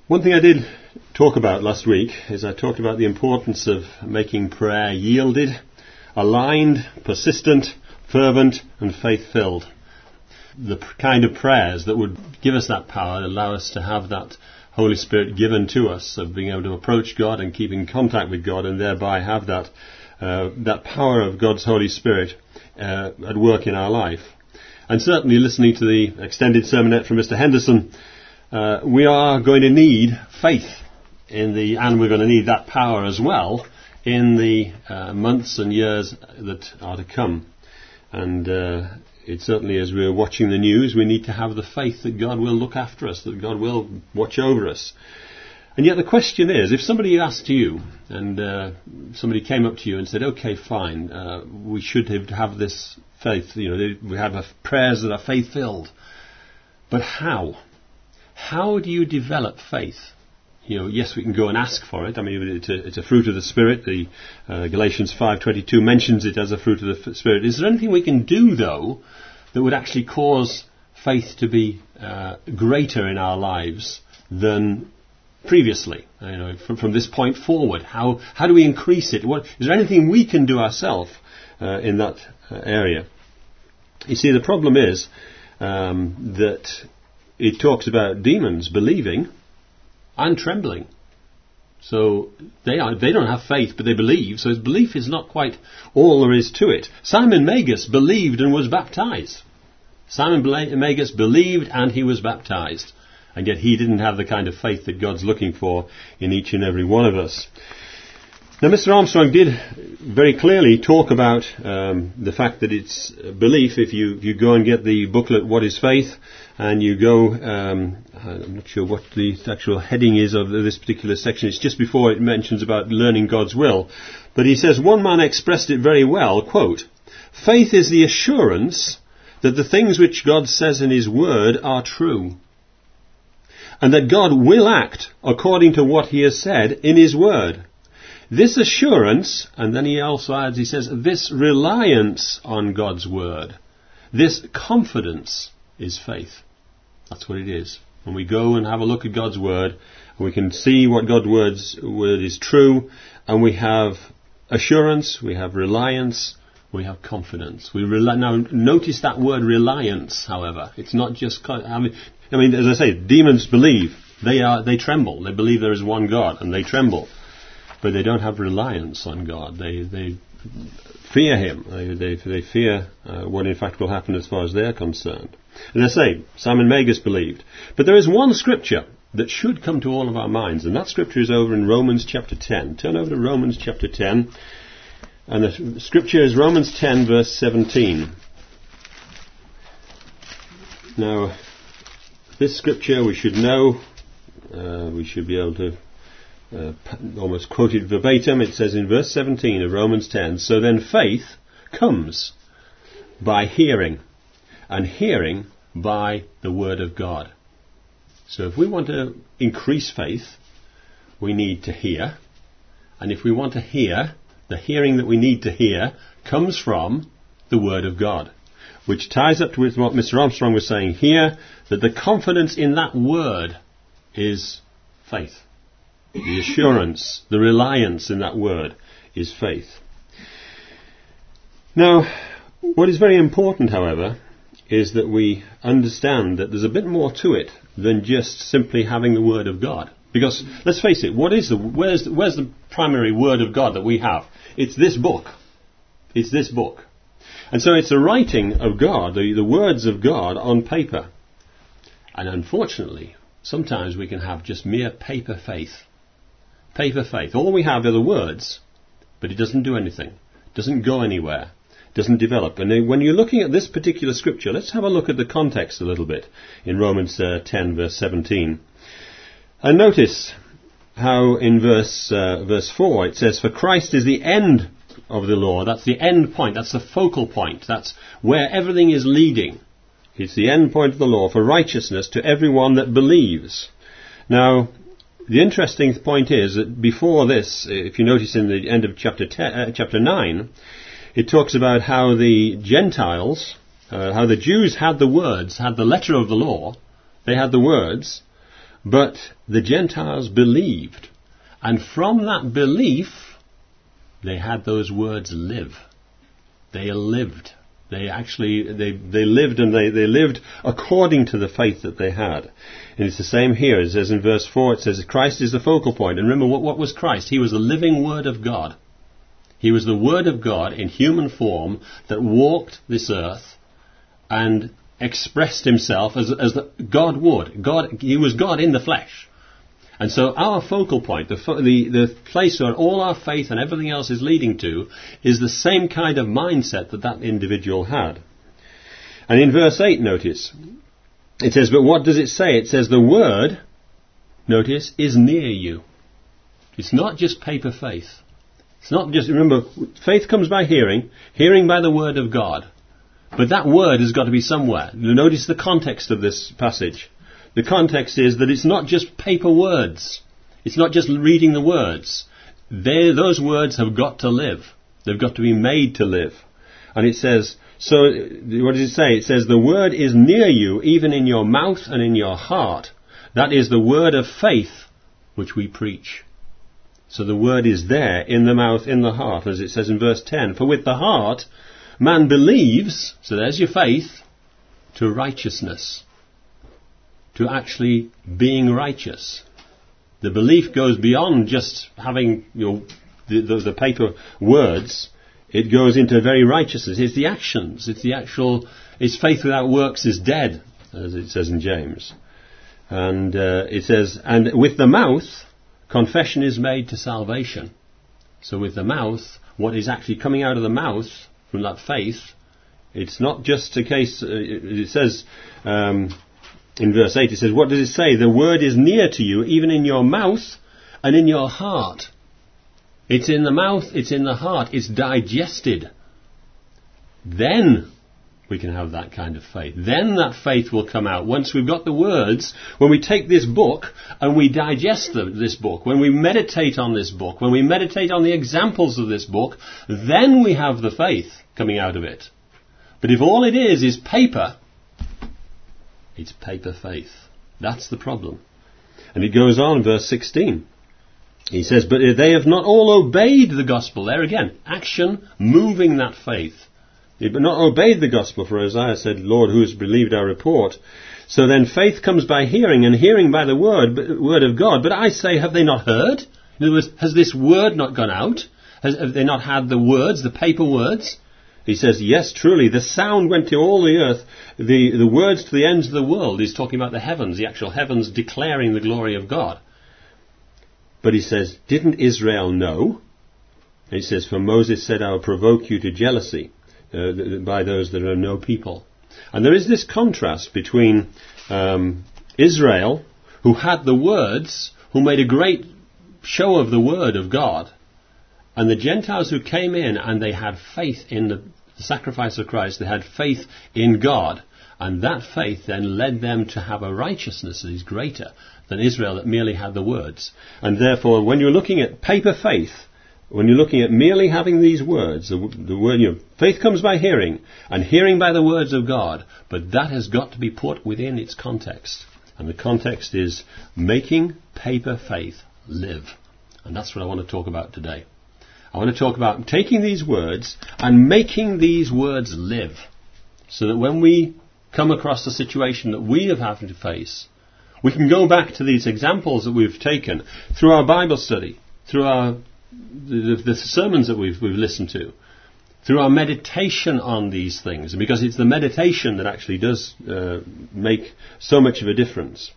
One thing I did talk about last week is I talked about the importance of making prayer yielded, aligned, persistent, fervent and faith-filled. The kind of prayers that would give us that power, allow us to have that Holy Spirit given to us, of being able to approach God and keep in contact with God, and thereby have that power of God's Holy Spirit at work in our life. And certainly listening to the extended sermonette from Mr. Henderson, we are going to need faith and we're going to need that power as well in the months and years that are to come. And it certainly, as we're watching the news, we need to have the faith that God will look after us, that God will watch over us. And yet the question is, if somebody asked you, and somebody came up to you and said, okay, fine, we should have this faith, we have prayers that are faith-filled, but how? How do you develop faith? Yes, we can go and ask for it. I mean, it's a fruit of the Spirit. The Galatians 5:22 mentions it as a fruit of the Spirit. Is there anything we can do, though, that would actually cause faith to be greater in our lives than previously? From this point forward, how do we increase it? Is there anything we can do ourselves in that area? You see, the problem is that it talks about demons believing and trembling. So they don't have faith, but they believe. So his belief is not quite all there is to it. Simon Magus believed and was baptized. Simon Magus believed and he was baptized. And yet he didn't have the kind of faith that God's looking for in each and every one of us. Now, Mr. Armstrong did very clearly talk about the fact that it's belief. If you go and get the booklet, What is Faith, and you go, I'm not sure what the actual heading is of this particular section. It's just before it mentions about learning God's will. But he says, one man expressed it very well, quote, "Faith is the assurance that the things which God says in his word are true, and that God will act according to what he has said in his word. This assurance," and then he also adds, he says, "this reliance on God's word, this confidence is faith." That's what it is. When we go and have a look at God's word, we can see what God's word is true, and we have assurance, we have reliance, we have confidence. Now, notice that word reliance, however. It's not just, I mean, as I say, demons believe. They tremble. They believe there is one God, and they tremble. But they don't have reliance on God. They fear him. They fear what in fact will happen as far as they're concerned. And I say, Simon Magus believed. But there is one scripture that should come to all of our minds, and that scripture is over in Romans chapter 10. Turn over to Romans chapter 10, and the scripture is Romans 10 verse 17. Now, this scripture we should know, we should be able to almost quote it verbatim. It says in verse 17 of Romans 10, "So then faith comes by hearing, and hearing by the word of God." So if we want to increase faith, we need to hear. And if we want to hear, the hearing that we need to hear comes from the word of God, which ties up with what Mr. Armstrong was saying here, that the confidence in that word is faith. The assurance, the reliance in that word is faith. Now, what is very important, however, is that we understand that there's a bit more to it than just simply having the word of God. Because, let's face it, where's the primary word of God that we have? It's this book. It's this book. And so it's the writing of God, the words of God on paper. And unfortunately, sometimes we can have just mere paper faith. Paper faith. All we have are the words, but it doesn't do anything. It doesn't go anywhere. It doesn't develop. And when you're looking at this particular scripture, let's have a look at the context a little bit in Romans 10 verse 17. And notice how in verse 4 it says, "For Christ is the end of the law." That's the end point. That's the focal point. That's where everything is leading. It's the end point of the law for righteousness to everyone that believes. Now, the interesting point is that before this, if you notice in the end of chapter 9, it talks about how the Gentiles, how the Jews had the words, had the letter of the law, they had the words, But the Gentiles believed, and from that belief, they had those words live. They lived. They lived, and they lived according to the faith that they had. And it's the same here. It says in verse 4, it says Christ is the focal point. And remember, what was Christ? He was the living Word of God. He was the Word of God in human form that walked this earth and expressed himself as God would. He was God in the flesh. And so our focal point, the place where all our faith and everything else is leading to, is the same kind of mindset that individual had. And in verse 8, notice, it says, but what does it say? It says the Word, notice, is near you. It's not just paper faith. It's not just, remember, faith comes by hearing, hearing by the Word of God. But that Word has got to be somewhere. Notice the context of this passage. The context is that it's not just paper words. It's not just reading the words. Those words have got to live. They've got to be made to live. And it says, so what does it say? It says, the Word is near you, even in your mouth and in your heart. That is the word of faith which we preach. So the Word is there, in the mouth, in the heart, as it says in verse 10. For with the heart, man believes, so there's your faith, to righteousness. To actually being righteous. The belief goes beyond just having the paper words. It goes into very righteousness. It's the actions. It's faith without works is dead, as it says in James. And it says, and with the mouth, confession is made to salvation. So with the mouth, what is actually coming out of the mouth from that faith, it's not just a case, it says, in verse 8 it says, what does it say? The Word is near to you, even in your mouth and in your heart. It's in the mouth, it's in the heart, it's digested. Then we can have that kind of faith. Then that faith will come out. Once we've got the words, when we take this book and we digest this book, when we meditate on this book, when we meditate on the examples of this book, then we have the faith coming out of it. But if all it is paper, it's paper faith. That's the problem. And it goes on, verse 16. He says, but they have not all obeyed the gospel. There again, action, moving that faith. They have not obeyed the gospel, for Isaiah said, Lord, who has believed our report? So then faith comes by hearing, and hearing by the word of God. But I say, have they not heard? In other words, has this word not gone out? Have they not had the words, the paper words? He says, yes, truly, the sound went to all the earth, the words to the ends of the world. He's talking about the heavens, the actual heavens declaring the glory of God. But he says, didn't Israel know? And he says, for Moses said, I will provoke you to jealousy by those that are no people. And there is this contrast between Israel, who had the words, who made a great show of the word of God, and the Gentiles who came in and they had faith in the sacrifice of Christ, they had faith in God, and that faith then led them to have a righteousness that is greater than Israel that merely had the words. And therefore, when you're looking at paper faith, when you're looking at merely having these words, the word, faith comes by hearing, and hearing by the words of God, but that has got to be put within its context. And the context is making paper faith live. And that's what I want to talk about today. I want to talk about taking these words and making these words live, so that when we come across a situation that we have had to face, we can go back to these examples that we've taken through our Bible study, through the sermons that we've listened to, through our meditation on these things, and because it's the meditation that actually does make so much of a difference.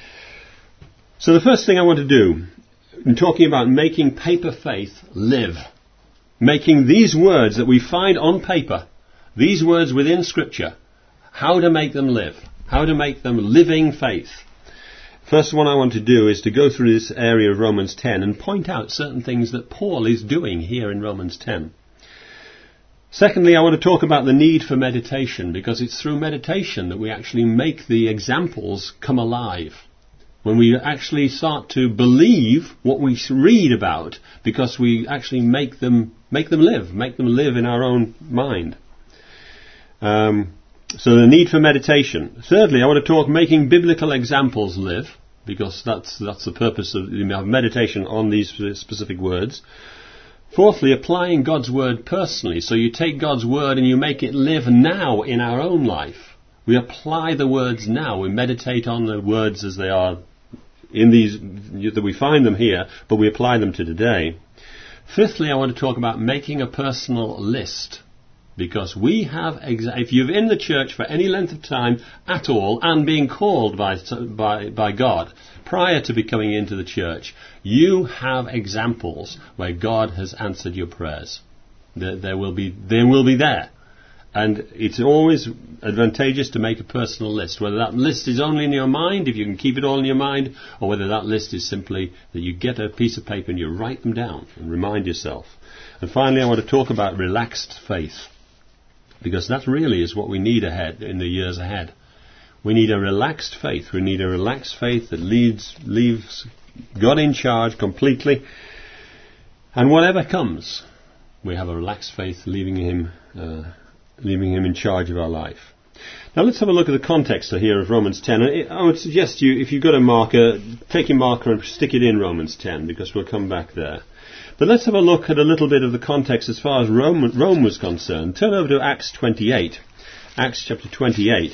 So the first thing I want to do, in talking about making paper faith live, making these words that we find on paper, these words within Scripture, how to make them live, how to make them living faith. First one I want to do is to go through this area of Romans 10 and point out certain things that Paul is doing here in Romans 10. Secondly, I want to talk about the need for meditation, because it's through meditation that we actually make the examples come alive. When we actually start to believe what we read about, because we actually make them live in our own mind. So the need for meditation. Thirdly, I want to talk making biblical examples live. because that's the purpose of meditation on these specific words. Fourthly, applying God's word personally. So you take God's word and you make it live now in our own life. We apply the words now. We meditate on the words as they are in these, that we find them here, but we apply them to today. Fifthly, I want to talk about making a personal list. Because we have, if you're in the church for any length of time at all, and being called by God prior to becoming into the church, you have examples where God has answered your prayers. They will be there. And it's always advantageous to make a personal list, whether that list is only in your mind, if you can keep it all in your mind, or whether that list is simply that you get a piece of paper and you write them down and remind yourself. And finally, I want to talk about relaxed faith. Because that really is what we need ahead in the years ahead. We need a relaxed faith. We need a relaxed faith that leaves God in charge completely. And whatever comes, we have a relaxed faith, leaving Him in charge of our life. Now let's have a look at the context here of Romans 10. I would suggest you, if you've got a marker, take your marker and stick it in Romans 10, because we'll come back there. But let's have a look at a little bit of the context as far as Rome was concerned. Turn over to Acts 28. Acts chapter 28.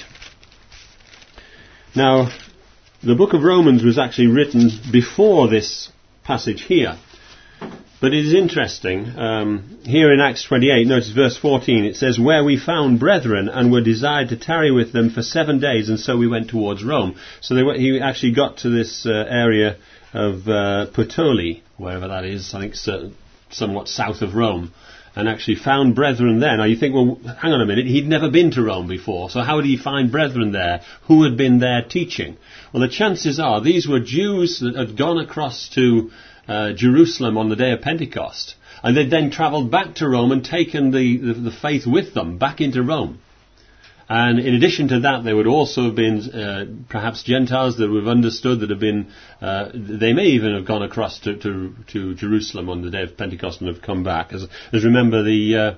Now, the book of Romans was actually written before this passage here. But it is interesting. Here in Acts 28, notice verse 14, it says, "Where we found brethren and were desired to tarry with them for 7 days, and so we went towards Rome." So he actually got to this area of Puteoli, wherever that is, I think somewhat south of Rome, and actually found brethren there. Now you think, well, hang on a minute, he'd never been to Rome before, so how did he find brethren there who had been there teaching? Well, the chances are these were Jews that had gone across to Jerusalem on the day of Pentecost, and they'd then travelled back to Rome and taken the faith with them back into Rome. And in addition to that, there would also have been perhaps Gentiles that we've understood that have been, they may even have gone across to Jerusalem on the day of Pentecost and have come back. As remember the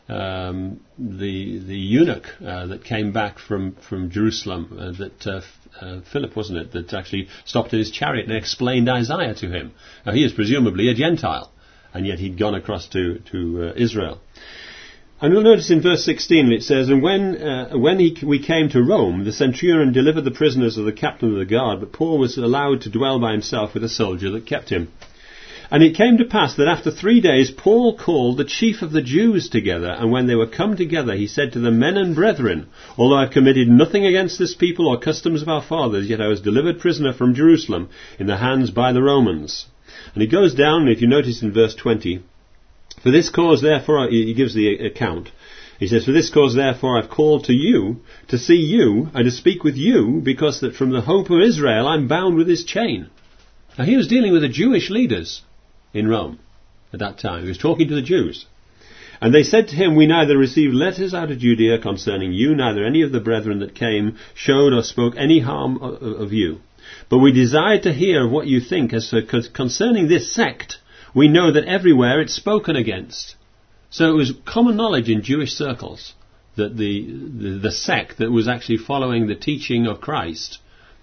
eunuch that came back from Jerusalem, Philip, wasn't it, that actually stopped in his chariot and explained Isaiah to him. Now he is presumably a Gentile, and yet he'd gone across to Israel. And you'll notice in verse 16 it says, "And when we came to Rome, the centurion delivered the prisoners of the captain of the guard, but Paul was allowed to dwell by himself with a soldier that kept him. And it came to pass that after 3 days Paul called the chief of the Jews together, and when they were come together he said to them, 'Men and brethren, although I have committed nothing against this people or customs of our fathers, yet I was delivered prisoner from Jerusalem in the hands by the Romans.'" And he goes down, and if you notice in verse 20, "For this cause, therefore," he gives the account. He says, "For this cause, therefore, I've called to you, to see you, and to speak with you, because that from the hope of Israel I'm bound with this chain." Now he was dealing with the Jewish leaders in Rome at that time. He was talking to the Jews. "And they said to him, We neither received letters out of Judea concerning you, neither any of the brethren that came showed or spoke any harm of you. But we desired to hear of what you think as concerning this sect. We know that everywhere it's spoken against." So it was common knowledge in Jewish circles that the sect that was actually following the teaching of Christ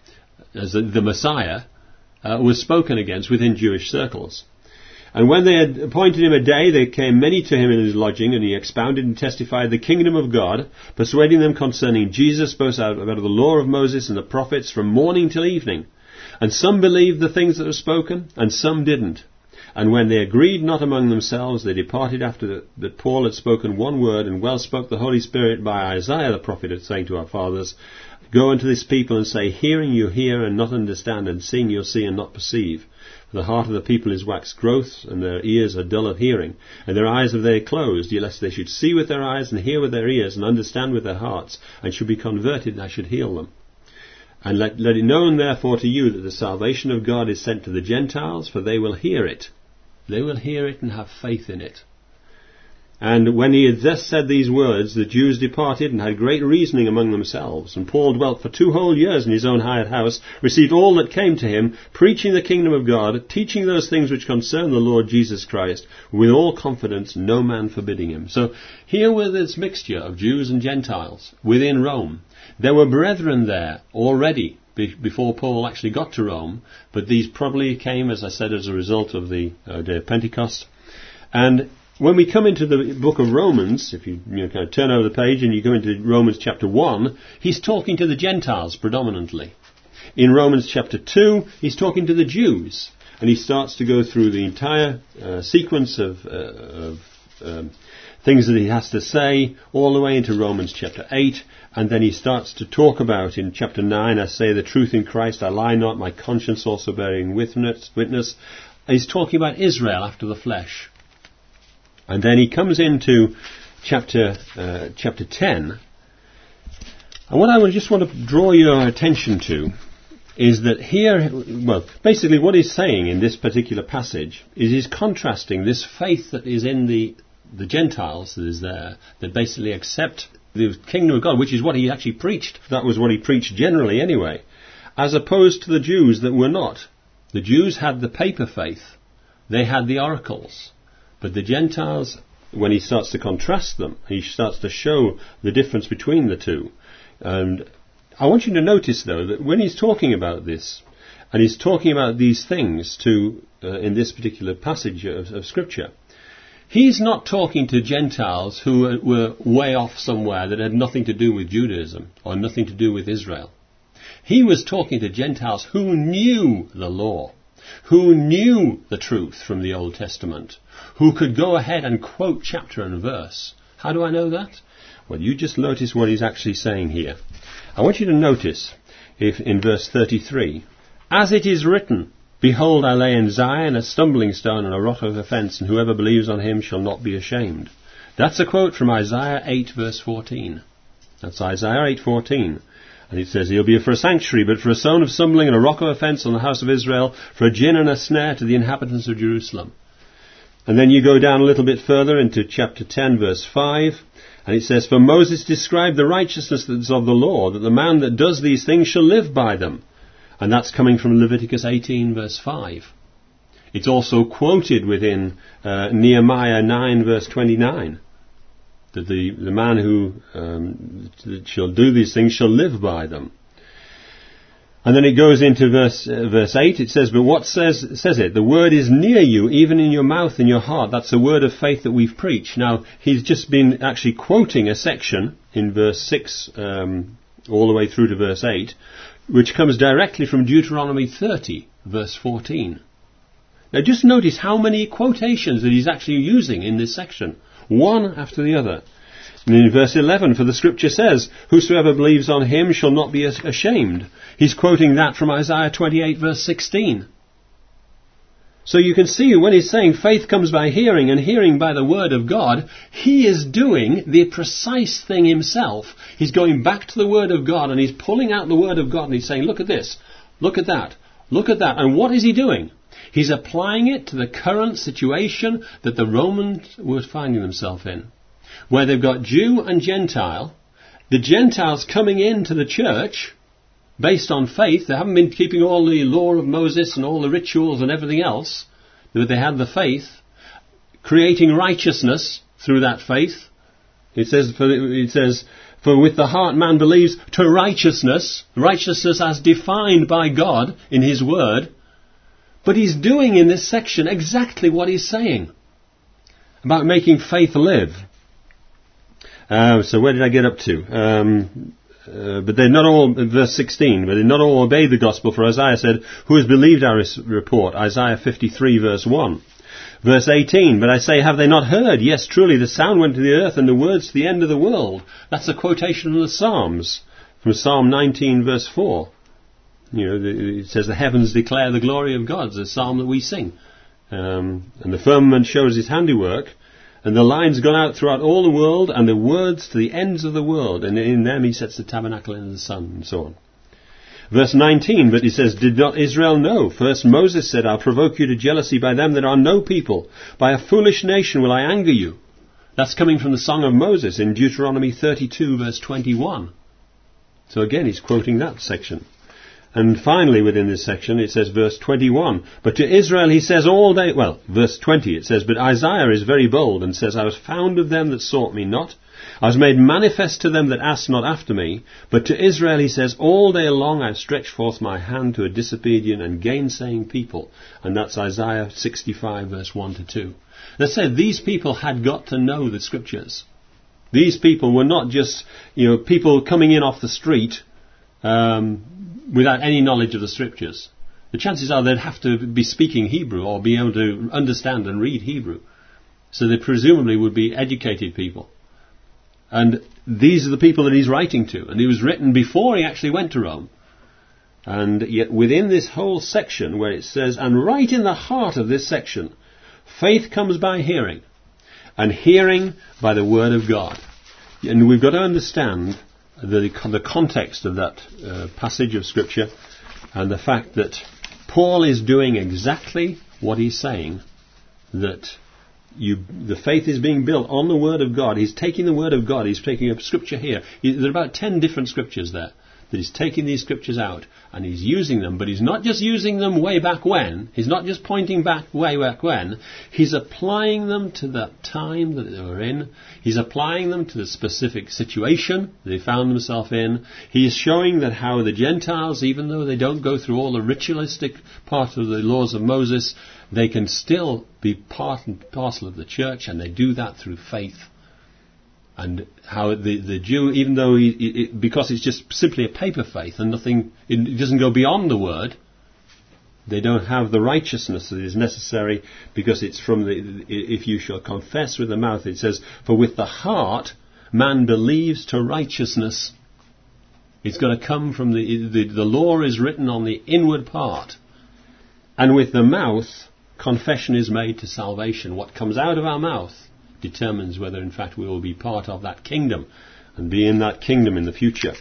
as the Messiah was spoken against within Jewish circles. "And when they had appointed him a day, there came many to him in his lodging, and he expounded and testified the kingdom of God, persuading them concerning Jesus, both out of the law of Moses and the prophets, from morning till evening. And some believed the things that were spoken, and some didn't. And when they agreed not among themselves, they departed after that Paul had spoken one word, and well spoke the Holy Spirit by Isaiah the prophet, saying to our fathers, Go unto this people and say, Hearing you hear and not understand, and seeing you see and not perceive. For the heart of the people is waxed gross, and their ears are dull of hearing, and their eyes have they closed, lest they should see with their eyes, and hear with their ears, and understand with their hearts, and should be converted, and I should heal them. And let it known therefore to you that the salvation of God is sent to the Gentiles, for they will hear it. They will hear it and have faith in it. And when he had thus said these words, the Jews departed and had great reasoning among themselves. And Paul dwelt for 2 whole years in his own hired house, received all that came to him, preaching the kingdom of God, teaching those things which concern the Lord Jesus Christ, with all confidence, no man forbidding him. So here was this mixture of Jews and Gentiles within Rome. There were brethren there already before Paul actually got to Rome, but these probably came, as I said, as a result of the day of Pentecost. And when we come into the book of Romans, if you kind of turn over the page and you go into Romans chapter 1, he's talking to the Gentiles predominantly. In Romans chapter 2, he's talking to the Jews, and he starts to go through the entire sequence of things that he has to say, all the way into Romans chapter 8, and then he starts to talk about, in chapter 9, I say the truth in Christ, I lie not, my conscience also bearing witness. He's talking about Israel after the flesh. And then he comes into chapter 10, and what I just want to draw your attention to is that here, well, basically what he's saying in this particular passage is he's contrasting this faith that is in the Gentiles that is there, that basically accept the kingdom of God, which is what he actually preached. That was what he preached generally anyway, as opposed to the Jews that were not. The Jews had the paper faith. They had the oracles. But the Gentiles, when he starts to contrast them, he starts to show the difference between the two. And I want you to notice, though, that when he's talking about this, and he's talking about these things in this particular passage of Scripture, he's not talking to Gentiles who were way off somewhere that had nothing to do with Judaism or nothing to do with Israel. He was talking to Gentiles who knew the law, who knew the truth from the Old Testament, who could go ahead and quote chapter and verse. How do I know that? Well, you just notice what he's actually saying here. I want you to notice, if in verse 33, as it is written, behold, I lay in Zion a stumbling stone and a rock of offence, and whoever believes on him shall not be ashamed. That's a quote from Isaiah 8, verse 14. That's Isaiah 8:14. And it says, he'll be for a sanctuary, but for a stone of stumbling and a rock of offence on the house of Israel, for a gin and a snare to the inhabitants of Jerusalem. And then you go down a little bit further into chapter 10, verse 5, and it says, for Moses described the righteousness that is of the law, that the man that does these things shall live by them. And that's coming from Leviticus 18, verse 5. It's also quoted within Nehemiah 9, verse 29, that the man who shall do these things shall live by them. And then it goes into verse 8, it says, but what says it? The word is near you, even in your mouth and your heart. That's the word of faith that we've preached. Now, he's just been actually quoting a section in verse 6 all the way through to verse 8, which comes directly from Deuteronomy 30, verse 14. Now just notice how many quotations that he's actually using in this section, one after the other. And in verse 11, for the scripture says, whosoever believes on him shall not be ashamed. He's quoting that from Isaiah 28, verse 16. So you can see when he's saying faith comes by hearing and hearing by the word of God, he is doing the precise thing himself. He's going back to the word of God and he's pulling out the word of God and he's saying, look at this, look at that, look at that. And what is he doing? He's applying it to the current situation that the Romans were finding themselves in, where they've got Jew and Gentile. The Gentiles coming into the church based on faith. They haven't been keeping all the law of Moses and all the rituals and everything else, but they had the faith, creating righteousness through that faith. It says, for with the heart man believes to righteousness as defined by God in his word. But he's doing in this section exactly what he's saying about making faith live. So where did I get up to? But they not all, verse 16, but they not all obeyed the gospel, for Isaiah said, who has believed our report? Isaiah 53, verse 1. Verse 18, but I say, have they not heard? Yes, truly, the sound went to the earth and the words to the end of the world. That's a quotation from the Psalms, from Psalm 19, verse 4. You know, it says, the heavens declare the glory of God. It's a psalm that we sing. And the firmament shows his handiwork. And the line's gone out throughout all the world, and the words to the ends of the world. And in them he sets the tabernacle in the sun, and so on. Verse 19, but he says, did not Israel know? First Moses said, I'll provoke you to jealousy by them that are no people. By a foolish nation will I anger you. That's coming from the Song of Moses in Deuteronomy 32, verse 21. So again, he's quoting that section. And finally, within this section, it says, verse 21, but to Israel he says all day, well, verse 20 it says, but Isaiah is very bold and says, I was found of them that sought me not. I was made manifest to them that asked not after me. But to Israel he says, all day long I've stretched forth my hand to a disobedient and gainsaying people. And that's Isaiah 65 verse 1 to 2. That said, these people had got to know the Scriptures. These people were not just, people coming in off the street, without any knowledge of the Scriptures. The chances are they'd have to be speaking Hebrew or be able to understand and read Hebrew. So they presumably would be educated people. And these are the people that he's writing to. And he was written before he actually went to Rome. And yet within this whole section where it says, and right in the heart of this section, faith comes by hearing, and hearing by the word of God. And we've got to understand the context of that passage of Scripture, and the fact that Paul is doing exactly what he's saying, that the faith is being built on the Word of God. He's taking the Word of God, he's taking a Scripture here. There are about 10 different Scriptures there, that he's taking these Scriptures out, and he's using them, but he's not just using them way back when, he's not just pointing back way back when, he's applying them to that time that they were in, he's applying them to the specific situation they found themselves in. He is showing that how the Gentiles, even though they don't go through all the ritualistic part of the laws of Moses, they can still be part and parcel of the church, and they do that through faith. And how the Jew, even though because it's just simply a paper faith and nothing, it doesn't go beyond the word, they don't have the righteousness that is necessary, because it's from if you shall confess with the mouth, it says, for with the heart man believes to righteousness. It's got to come from the law is written on the inward part, and with the mouth confession is made to salvation. What comes out of our mouth determines whether in fact we will be part of that kingdom and be in that kingdom in the future.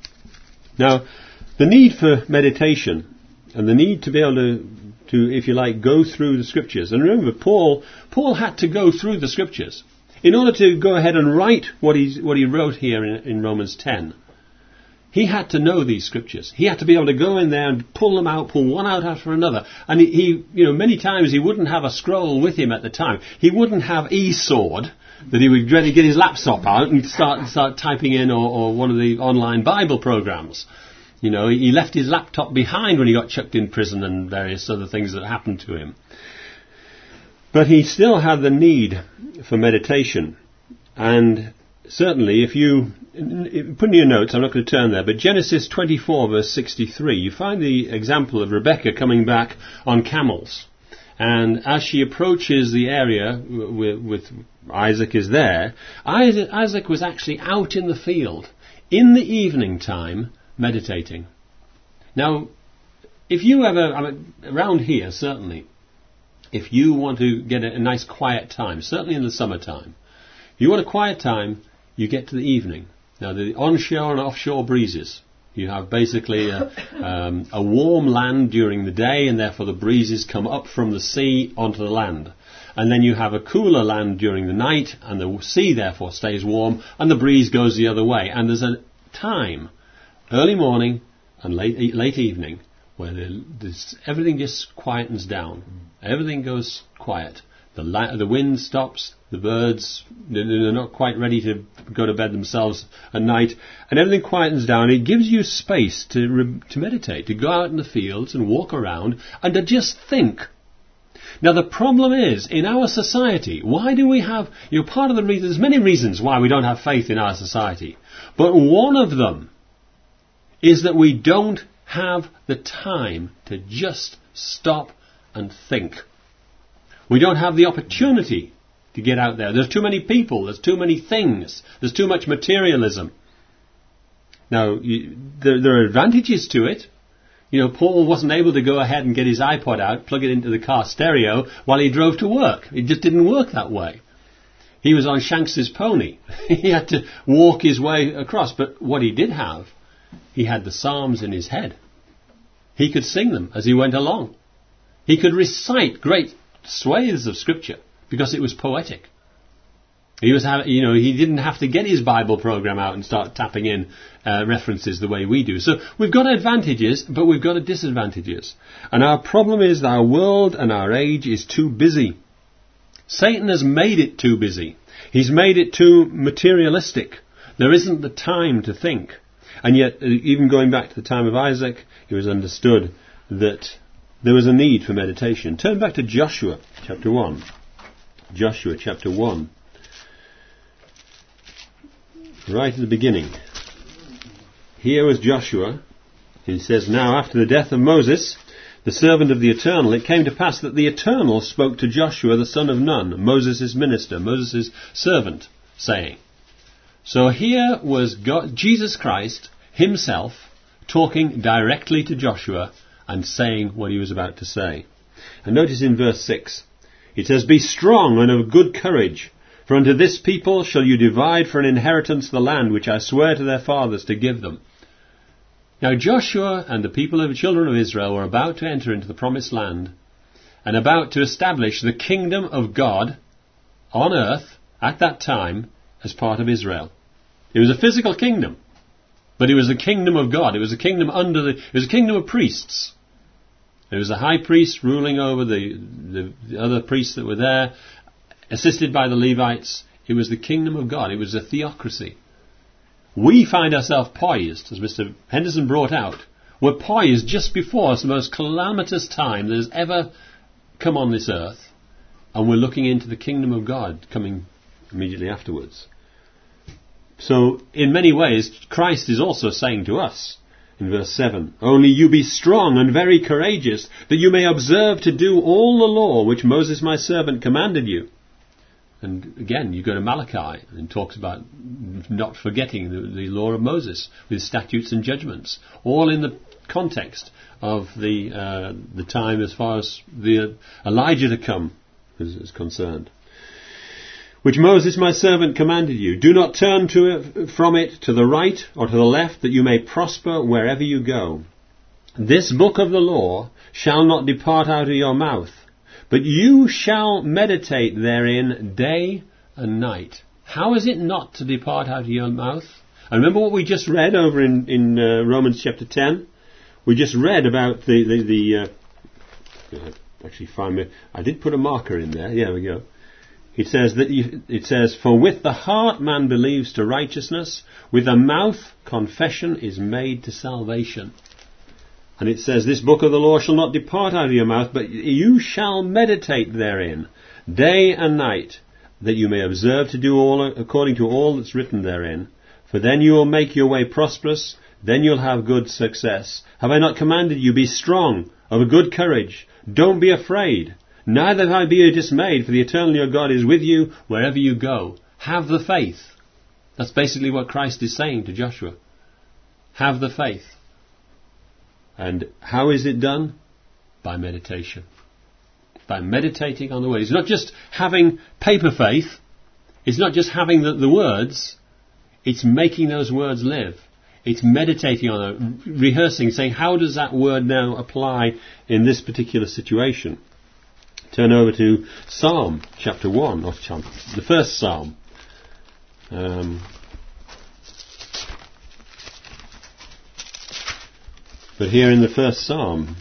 Now, the need for meditation and the need to be able to, if you like, go through the Scriptures. And remember, Paul had to go through the Scriptures in order to go ahead and write what he wrote here in Romans 10. He had to know these Scriptures. He had to be able to go in there and pull them out, pull one out after another. And he many times he wouldn't have a scroll with him at the time. He wouldn't have eSword that he would ready to get his laptop out and start typing in, or one of the online Bible programs. He left his laptop behind when he got chucked in prison and various other things that happened to him. But he still had the need for meditation. And certainly, if you put in your notes, I'm not going to turn there, but Genesis 24 verse 63, you find the example of Rebekah coming back on camels. And as she approaches the area with Isaac is there, Isaac was actually out in the field in the evening time meditating. Now, if you ever, around here certainly, if you want to get a nice quiet time, certainly in the summertime, if you want a quiet time, you get to the evening. Now, the onshore and offshore breezes. You have basically a warm land during the day, and therefore the breezes come up from the sea onto the land. And then you have a cooler land during the night, and the sea therefore stays warm, and the breeze goes the other way. And there's a time, early morning and late evening, where everything just quietens down. Everything goes quiet. The wind stops, the birds, they're not quite ready to go to bed themselves at night, and everything quietens down. It gives you space to meditate, to go out in the fields and walk around and to just think. Now the problem is, in our society, why do we have, part of the reason, there's many reasons why we don't have faith in our society, but one of them is that we don't have the time to just stop and think. We don't have the opportunity to get out there. There's too many people. There's too many things. There's too much materialism. Now, there are advantages to it. Paul wasn't able to go ahead and get his iPod out, plug it into the car stereo while he drove to work. It just didn't work that way. He was on Shanks's pony. He had to walk his way across. But what he did have, he had the Psalms in his head. He could sing them as he went along. He could recite great swathes of Scripture because it was poetic. He didn't have to get his Bible program out and start tapping in references the way we do. So we've got advantages, but we've got disadvantages. And our problem is that our world and our age is too busy. Satan has made it too busy. He's made it too materialistic. There isn't the time to think. And yet, even going back to the time of Isaac, it was understood that there was a need for meditation. Turn back to Joshua chapter 1. Joshua chapter 1. Right at the beginning. Here was Joshua. He says, "Now after the death of Moses, the servant of the Eternal, it came to pass that the Eternal spoke to Joshua the son of Nun, Moses' minister, Moses' servant, saying." So here was God, Jesus Christ himself talking directly to Joshua and saying what he was about to say. And notice in verse 6, it says, "Be strong and of good courage, for unto this people shall you divide for an inheritance the land which I swear to their fathers to give them." Now Joshua and the people of the children of Israel were about to enter into the promised land and about to establish the kingdom of God on earth at that time as part of Israel. It was a physical kingdom, but it was the kingdom of God. It was a kingdom it was a kingdom of priests. There was a high priest ruling over the other priests that were there, assisted by the Levites. It was the kingdom of God. It was a theocracy. We find ourselves poised, as Mr. Henderson brought out. We're poised just before us, the most calamitous time that has ever come on this earth, and we're looking into the kingdom of God coming immediately afterwards. So, in many ways, Christ is also saying to us, in verse 7, "Only you be strong and very courageous, that you may observe to do all the law which Moses my servant commanded you." And again, you go to Malachi and talks about not forgetting the law of Moses with statutes and judgments, all in the context of the time as far as the Elijah to come is concerned. "Which Moses my servant commanded you. Do not turn from it to the right or to the left, that you may prosper wherever you go. This book of the law shall not depart out of your mouth, but you shall meditate therein day and night." How is it not to depart out of your mouth? And remember what we just read over in Romans chapter 10? We just read about I did put a marker in there. Yeah, we go. It says, "For with the heart man believes to righteousness, with the mouth confession is made to salvation." And it says, "This book of the law shall not depart out of your mouth, but you shall meditate therein day and night, that you may observe to do all according to all that's written therein. For then you will make your way prosperous, then you'll have good success. Have I not commanded you, be strong, of a good courage, don't be afraid. Neither have I be dismayed, for the Eternal your God is with you wherever you go." Have the faith. That's basically what Christ is saying to Joshua. Have the faith. And how is it done? By meditation. By meditating on the word. It's not just having paper faith. It's not just having the words. It's making those words live. It's meditating on it, rehearsing, saying, how does that word now apply in this particular situation? Turn over to Psalm chapter 1, or the first Psalm. But here in the first Psalm,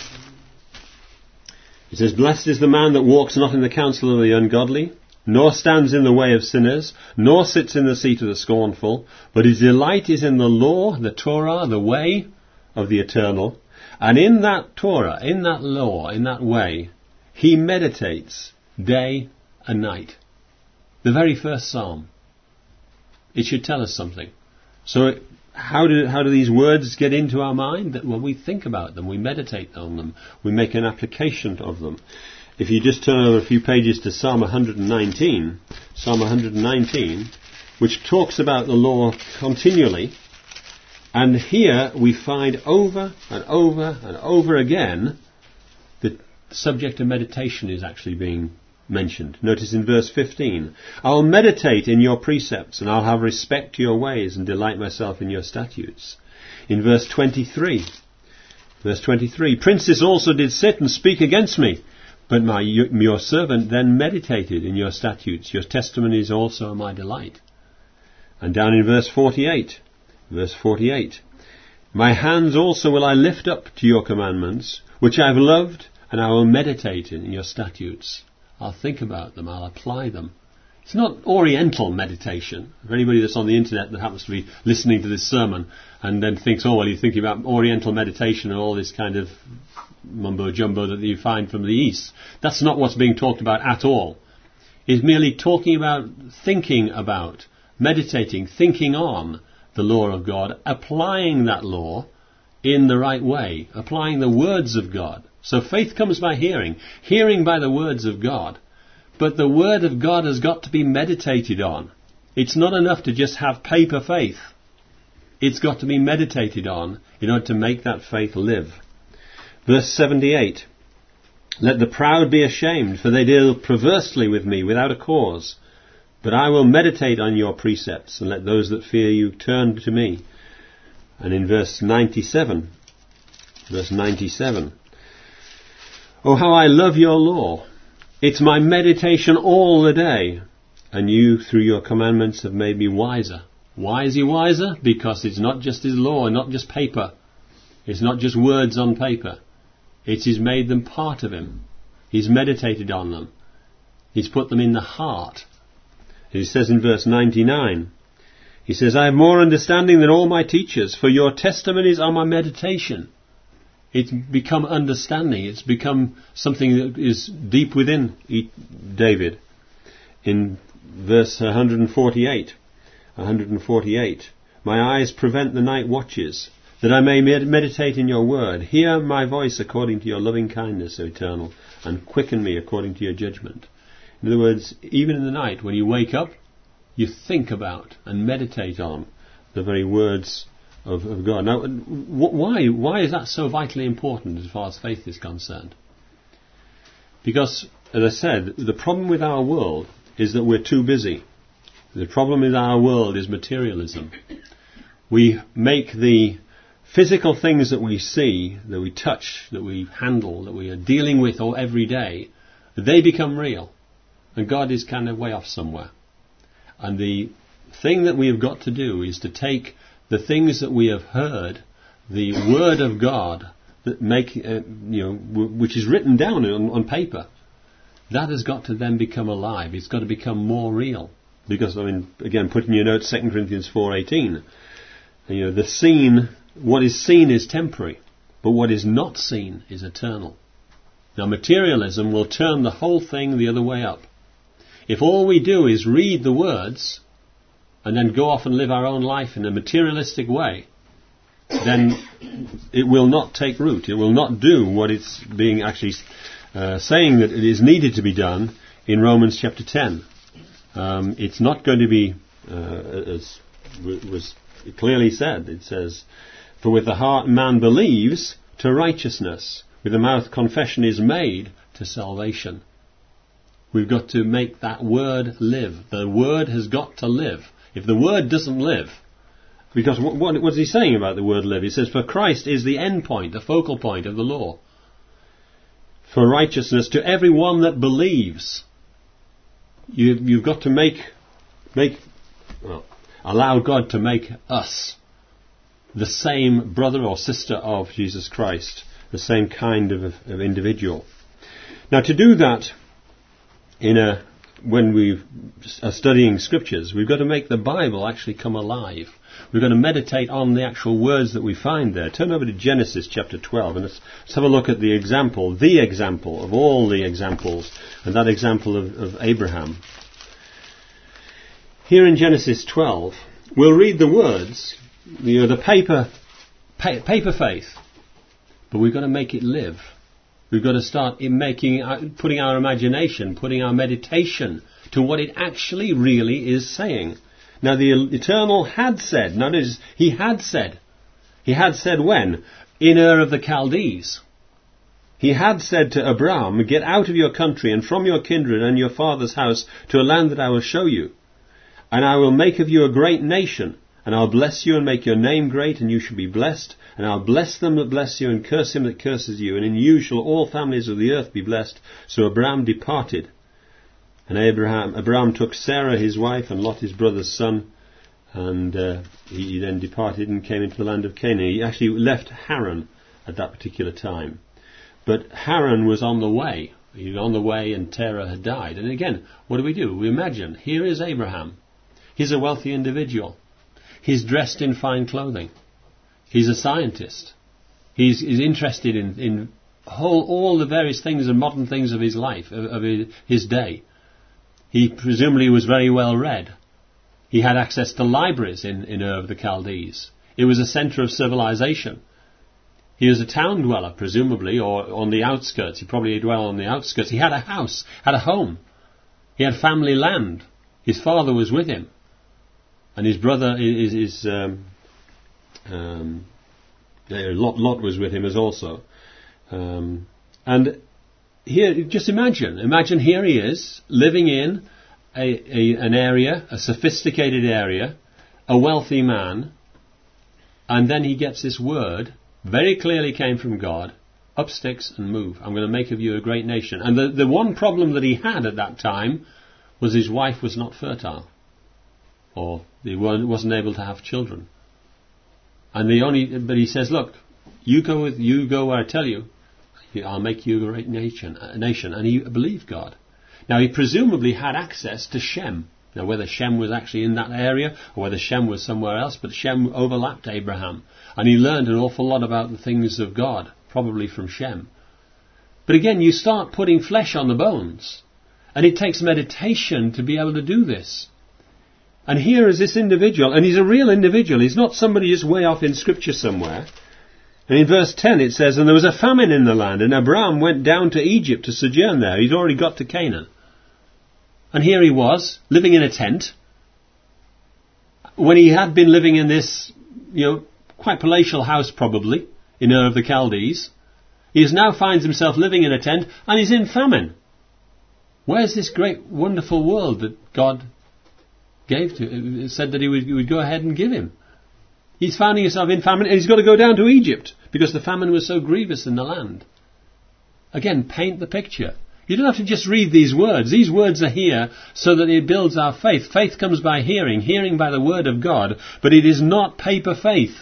it says, "Blessed is the man that walks not in the counsel of the ungodly, nor stands in the way of sinners, nor sits in the seat of the scornful, but his delight is in the law," the Torah, the way of the Eternal, "and in that Torah, in that law, in that way, he meditates day and night." The very first Psalm. It should tell us something. So how do these words get into our mind? That when we think about them, we meditate on them, we make an application of them. If you just turn over a few pages to Psalm 119, which talks about the law continually, and here we find over and over and over again the subject of meditation is actually being mentioned. Notice in verse 15, "I'll meditate in your precepts, and I'll have respect to your ways, and delight myself in your statutes." In verse 23, "Princes also did sit and speak against me, But your servant then meditated in your statutes. Your testimonies also are my delight. And down in verse 48. My hands also will I lift up to your commandments, which I have loved, and I will meditate in your statutes. I'll think about them, I'll apply them. It's not Oriental meditation. For anybody that's on the internet that happens to be listening to this sermon and then thinks, oh, well, you're thinking about Oriental meditation and all this kind of mumbo-jumbo that you find from the East. That's not what's being talked about at all. It's merely talking about, thinking about, meditating, thinking on the law of God, applying that law in the right way, applying the words of God. So faith comes by hearing, hearing by the words of God. But the word of God has got to be meditated on. It's not enough to just have paper faith. It's got to be meditated on in order to make that faith live. Verse 78. Let the proud be ashamed, for they deal perversely with me without a cause. But I will meditate on your precepts, and let those that fear you turn to me. And in verse 97. Oh, how I love your law. It's my meditation all the day. And you, through your commandments, have made me wiser. Why is he wiser? Because it's not just his law, not just paper. It's not just words on paper. He's made them part of him. He's meditated on them. He's put them in the heart. He says in verse 99, he says, I have more understanding than all my teachers, for your testimonies are my meditation. It's become understanding. It's become something that is deep within David. In verse 148, my eyes prevent the night watches, that I may meditate in your word. Hear my voice according to your loving kindness, O eternal, and quicken me according to your judgment. In other words, even in the night when you wake up, you think about and meditate on the very words of God. Now, why is that so vitally important as far as faith is concerned? Because, as I said, the problem with our world is that we're too busy. The problem with our world is materialism. We make the physical things that we see, that we touch, that we handle, that we are dealing with all every day, they become real. And God is kind of way off somewhere. And the thing that we have got to do is to take the things that we have heard, the Word of God, that make which is written down on paper, that has got to then become alive. It's got to become more real. Because, again, put in your notes 2 Corinthians 4:18. The seen, what is seen is temporary, but what is not seen is eternal. Now, materialism will turn the whole thing the other way up. If all we do is read the words and then go off and live our own life in a materialistic way, then it will not take root. It will not do what it's being actually saying that it is needed to be done in Romans chapter 10. It's not going to be, as was clearly said, it says, for with the heart man believes to righteousness, with the mouth confession is made to salvation. We've got to make that word live. The word has got to live. If the word doesn't live, because what is he saying about the word live? He says, for Christ is the end point, the focal point of the law. For righteousness to everyone that believes. You've got to allow God to make us the same brother or sister of Jesus Christ, the same kind of individual. Now, to do that, when we are studying scriptures, we've got to make the Bible actually come alive. We've got to meditate on the actual words that we find there. Turn over to Genesis chapter 12 and let's have a look at the example of all the examples, and that example of Abraham. Here in Genesis 12, we'll read the words, the paper faith, but we've got to make it live. We've got to start putting our imagination, putting our meditation to what it actually really is saying. Now the Eternal had said, notice, He had said when? In Ur of the Chaldees. He had said to Abraham, get out of your country and from your kindred and your father's house to a land that I will show you. And I will make of you a great nation, and I'll bless you and make your name great, and you shall be blessed. And I'll bless them that bless you, and curse him that curses you. And in you shall all families of the earth be blessed. So Abraham departed. And Abraham took Sarah his wife, and Lot his brother's son, and he then departed and came into the land of Canaan. He actually left Haran at that particular time. But Haran was on the way. He was on the way, and Terah had died. And again, what do? We imagine, here is Abraham. He's a wealthy individual. He's dressed in fine clothing. He's a scientist. He's interested in all the various things and modern things of his life, of his day. He presumably was very well read. He had access to libraries in Ur of the Chaldees. It was a centre of civilization. He was a town dweller, presumably, or on the outskirts. He probably dwelled on the outskirts. He had a house, had a home. He had family land. His father was with him. And his brother Lot was with him as also. And here, just imagine here he is, living in an area, a sophisticated area, a wealthy man, and then he gets this word, very clearly came from God, up sticks and move. I'm going to make of you a great nation. And the one problem that he had at that time was his wife was not fertile, or he wasn't able to have children. But he says, look, you go where I tell you, I'll make you a great nation. And he believed God. Now he presumably had access to Shem. Now whether Shem was actually in that area or whether Shem was somewhere else, but Shem overlapped Abraham. And he learned an awful lot about the things of God, probably from Shem. But again, you start putting flesh on the bones. And it takes meditation to be able to do this. And here is this individual, and he's a real individual. He's not somebody just way off in Scripture somewhere. And in verse 10 it says, and there was a famine in the land, and Abraham went down to Egypt to sojourn there. He'd already got to Canaan. And here he was, living in a tent, when he had been living in this, quite palatial house probably, in Ur of the Chaldees. He now finds himself living in a tent, and he's in famine. Where's this great, wonderful world that God said that he would go ahead and give him? He's finding himself in famine, and he's got to go down to Egypt, because the famine was so grievous in the land. Again, paint the picture. You don't have to just read these words. These words are here so that it builds our faith. Faith comes by hearing, hearing by the word of God, but it is not paper faith.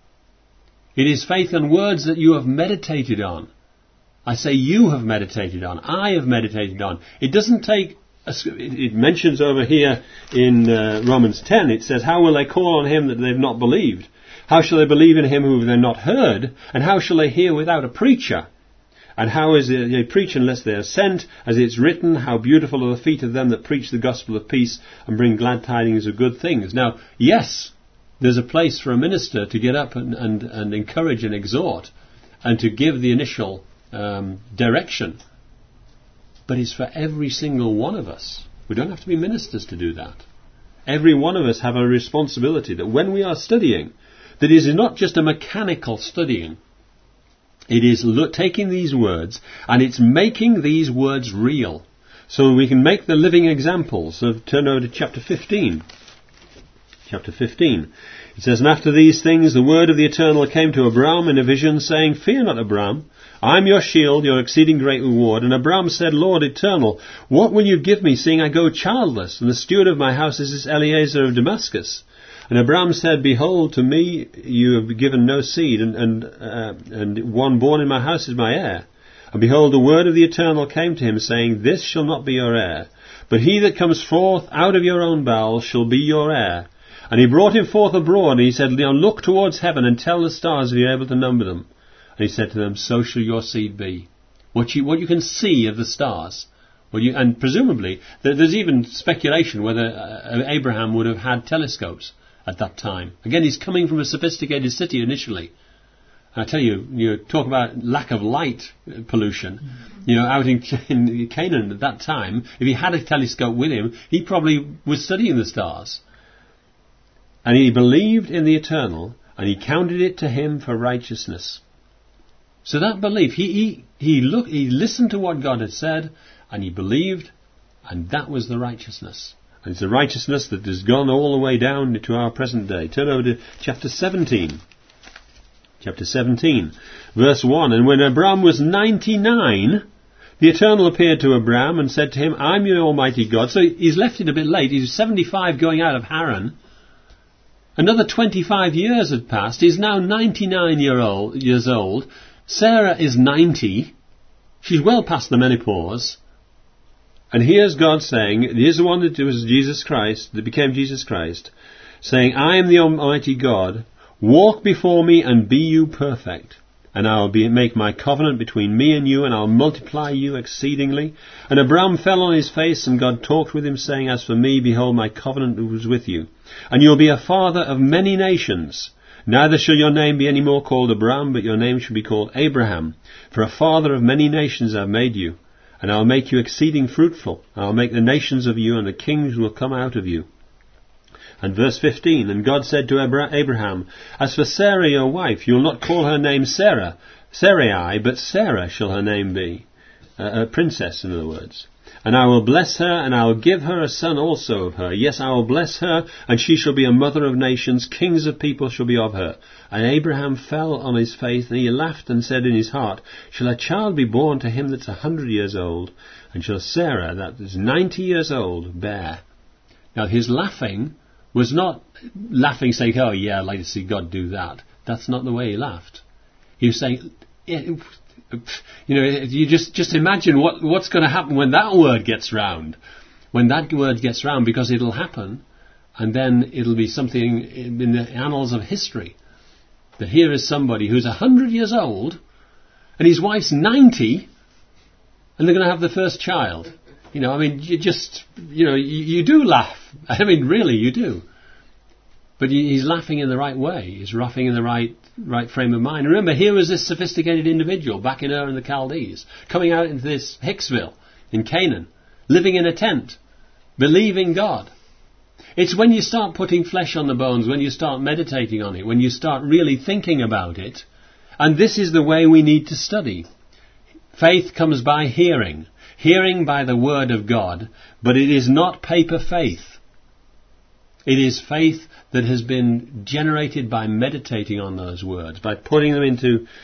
It is faith and words that you have meditated on. I say you have meditated on. I have meditated on. It doesn't take... It mentions over here in Romans 10, it says, how will they call on him that they've not believed? How shall they believe in him who they've not heard? And how shall they hear without a preacher? And how is it they preach unless they are sent? As it's written, how beautiful are the feet of them that preach the gospel of peace and bring glad tidings of good things. Now, yes, there's a place for a minister to get up and encourage and exhort and to give the initial direction. But it's for every single one of us. We don't have to be ministers to do that. Every one of us have a responsibility that when we are studying, that it is not just a mechanical studying. It is taking these words and it's making these words real. So we can make the living examples. So turn over to chapter 15. Chapter 15. It says, and after these things the word of the Eternal came to Abraham in a vision, saying, fear not, Abraham, I am your shield, your exceeding great reward. And Abraham said, Lord Eternal, what will you give me, seeing I go childless? And the steward of my house is this Eliezer of Damascus. And Abraham said, behold, to me you have given no seed, and one born in my house is my heir. And behold, the word of the Eternal came to him, saying, this shall not be your heir, but he that comes forth out of your own bowels shall be your heir. And he brought him forth abroad, and he said, now look towards heaven, and tell the stars if you are able to number them. And he said to them, so shall your seed be. What you can see of the stars. And presumably, there's even speculation whether Abraham would have had telescopes at that time. Again, he's coming from a sophisticated city initially. And I tell you, you talk about lack of light pollution. Out in Canaan at that time, if he had a telescope with him, he probably was studying the stars. And he believed in the Eternal, and he counted it to him for righteousness. So that belief, he listened to what God had said, and he believed, and that was the righteousness. And it's a righteousness that has gone all the way down to our present day. Turn over to chapter 17. Chapter 17, verse 1. And when Abram was 99, the Eternal appeared to Abram and said to him, I'm your Almighty God. So he's left it a bit late. He's 75 going out of Haran. Another 25 years had passed. He's now 99 years old. Sarah is 90. She's well past the menopause. And here's God saying, here's the one that was Jesus Christ, that became Jesus Christ, saying, I am the Almighty God. Walk before me and be you perfect. And I will make my covenant between me and you, and I'll multiply you exceedingly. And Abram fell on his face, and God talked with him, saying, As for me, behold, my covenant was with you. And you'll be a father of many nations. Neither shall your name be any more called Abram, but your name shall be called Abraham. For a father of many nations I've made you. And I'll make you exceeding fruitful. I'll make the nations of you, and the kings will come out of you. And verse 15, And God said to Abraham, As for Sarah your wife, you will not call her name Sarai, but Sarah shall her name be. A princess, in other words. And I will bless her, and I will give her a son also of her. Yes, I will bless her, and she shall be a mother of nations. Kings of people shall be of her. And Abraham fell on his face, and he laughed and said in his heart, Shall a child be born to him that's 100 years old? And shall Sarah, that is 90 years old, bear? Now his laughing was not laughing saying, oh yeah, I'd like to see God do that. That's not the way he laughed. He was saying, you just imagine what's going to happen when that word gets round. When that word gets round, because it'll happen, and then it'll be something in the annals of history. That here is somebody who's 100 years old, and his wife's 90, and they're going to have the first child. You do laugh. I mean, really, you do. But he's laughing in the right way. He's laughing in the right frame of mind. Remember, here was this sophisticated individual back in Ur and the Chaldees, coming out into this Hicksville in Canaan, living in a tent, believing God. It's when you start putting flesh on the bones, when you start meditating on it, when you start really thinking about it, and this is the way we need to study. Faith comes by hearing. Hearing by the word of God, but it is not paper faith. It is faith that has been generated by meditating on those words, by putting them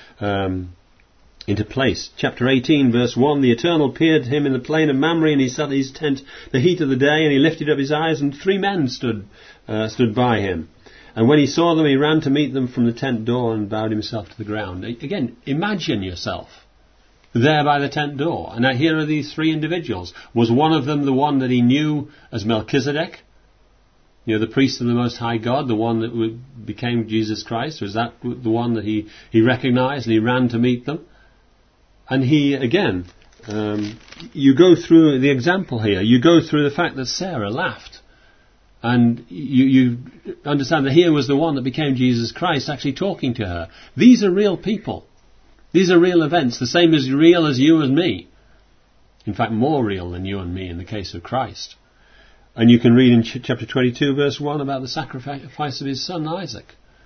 into place. Chapter 18, verse 1, The Eternal appeared to him in the plain of Mamre, and he sat in his tent the heat of the day, and he lifted up his eyes, and 3 men stood by him. And when he saw them, he ran to meet them from the tent door and bowed himself to the ground. Again, imagine yourself there by the tent door. And now here are these 3 individuals. Was one of them the one that he knew as Melchizedek? The priest of the Most High God, the one that became Jesus Christ? Was that the one that he recognized and he ran to meet them? And he, again, you go through the example here. You go through the fact that Sarah laughed. And you understand that here was the one that became Jesus Christ actually talking to her. These are real people. These are real events, the same as real as you and me. In fact, more real than you and me in the case of Christ. And you can read in chapter 22, verse 1 about the sacrifice of his son Isaac.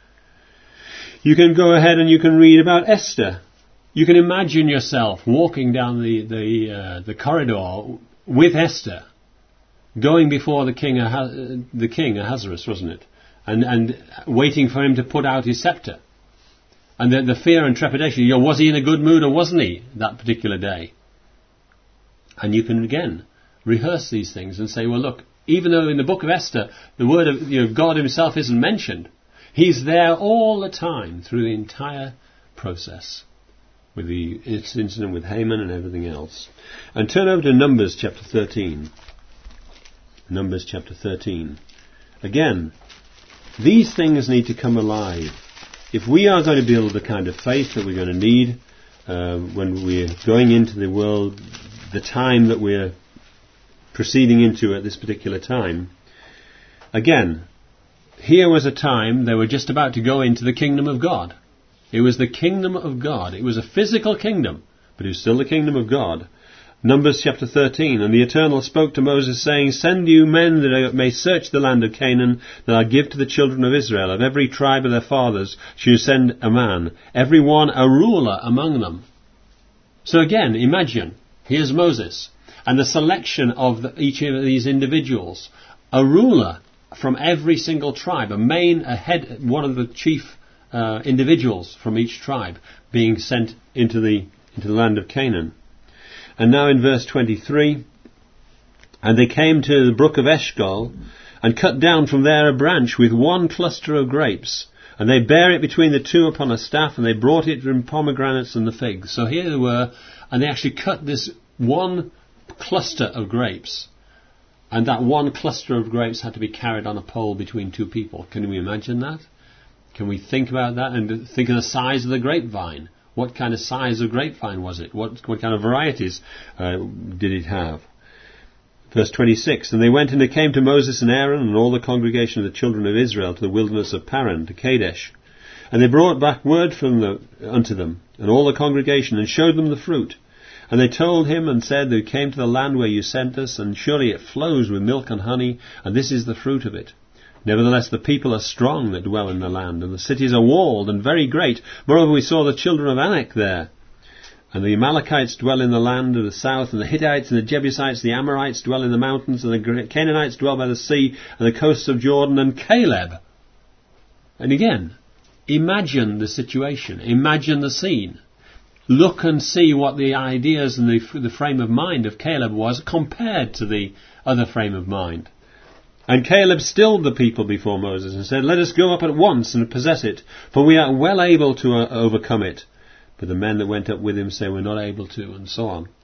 You can go ahead and you can read about Esther. You can imagine yourself walking down the corridor with Esther, going before the king Ahasuerus, wasn't it? And waiting for him to put out his scepter. And the fear and trepidation, was he in a good mood or wasn't he that particular day? And you can again rehearse these things and say, well look, even though in the book of Esther the word of God himself isn't mentioned, he's there all the time through the entire process with the incident with Haman and everything else. And turn over to Numbers chapter 13. Numbers chapter 13. Again, these things need to come alive. If we are going to build the kind of faith that we're going to need when we're going into the world, the time that we're proceeding into at this particular time, again, here was a time they were just about to go into the kingdom of God. It was the kingdom of God. It was a physical kingdom, but it was still the kingdom of God. Numbers chapter 13, And the Eternal spoke to Moses, saying, Send you men that may search the land of Canaan, that I give to the children of Israel. Of every tribe of their fathers shall you send a man, every one a ruler among them. So again, imagine, here's Moses, and the selection of each of these individuals a ruler from every single tribe, a head, one of the chief individuals from each tribe being sent into the land of Canaan. And now in verse 23, and they came to the brook of Eshcol, and cut down from there a branch with one cluster of grapes, and they bare it between the two upon a staff, and they brought it from pomegranates and the figs. So here they were, and they actually cut this one cluster of grapes, and that one cluster of grapes had to be carried on a pole between two people. Can we imagine that? Can we think about that and think of the size of the grapevine? What kind of size of grapevine was it? What kind of varieties did it have? Verse 26, and they went and they came to Moses and Aaron and all the congregation of the children of Israel to the wilderness of Paran, to Kadesh. And they brought back word unto them, and all the congregation, and showed them the fruit. And they told him and said, we came to the land where you sent us, and surely it flows with milk and honey, and this is the fruit of it. Nevertheless, the people are strong that dwell in the land, and the cities are walled and very great. Moreover, we saw the children of Anak there. And the Amalekites dwell in the land of the south, and the Hittites and the Jebusites, the Amorites dwell in the mountains, and the Canaanites dwell by the sea, and the coasts of Jordan, and Caleb. And again, imagine the situation, imagine the scene. Look and see what the ideas and the frame of mind of Caleb was compared to the other frame of mind. And Caleb stilled the people before Moses and said, let us go up at once and possess it, for we are well able to overcome it. But the men that went up with him say, we're not able to, and so on.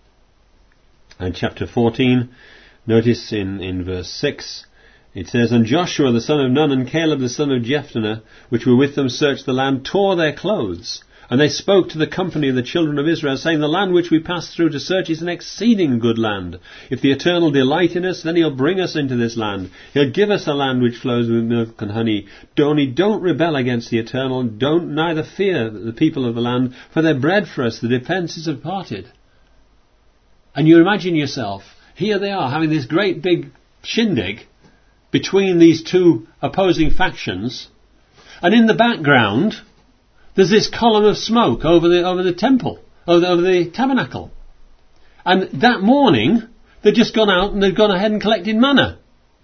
And chapter 14, notice in verse 6, it says, and Joshua the son of Nun and Caleb the son of Jephunneh, which were with them, searched the land, tore their clothes. And they spoke to the company of the children of Israel, saying, the land which we passed through to search is an exceeding good land. If the Eternal delight in us, then he'll bring us into this land. He'll give us a land which flows with milk and honey. Don't rebel against the Eternal. Don't neither fear the people of the land, for they're bread for us. The defences have parted. And you imagine yourself, here they are having this great big shindig between these two opposing factions, and in the background there's this column of smoke over the temple, over the tabernacle. And that morning, they'd just gone out and they'd gone ahead and collected manna.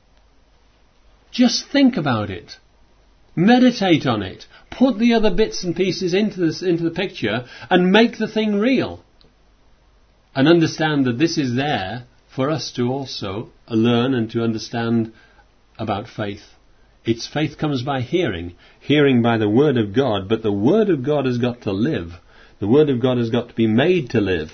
Just think about it. Meditate on it. Put the other bits and pieces into the picture and make the thing real. And understand that this is there for us to also learn and to understand about faith. Its faith comes by hearing by the Word of God, but the Word of God has got to live. The Word of God has got to be made to live.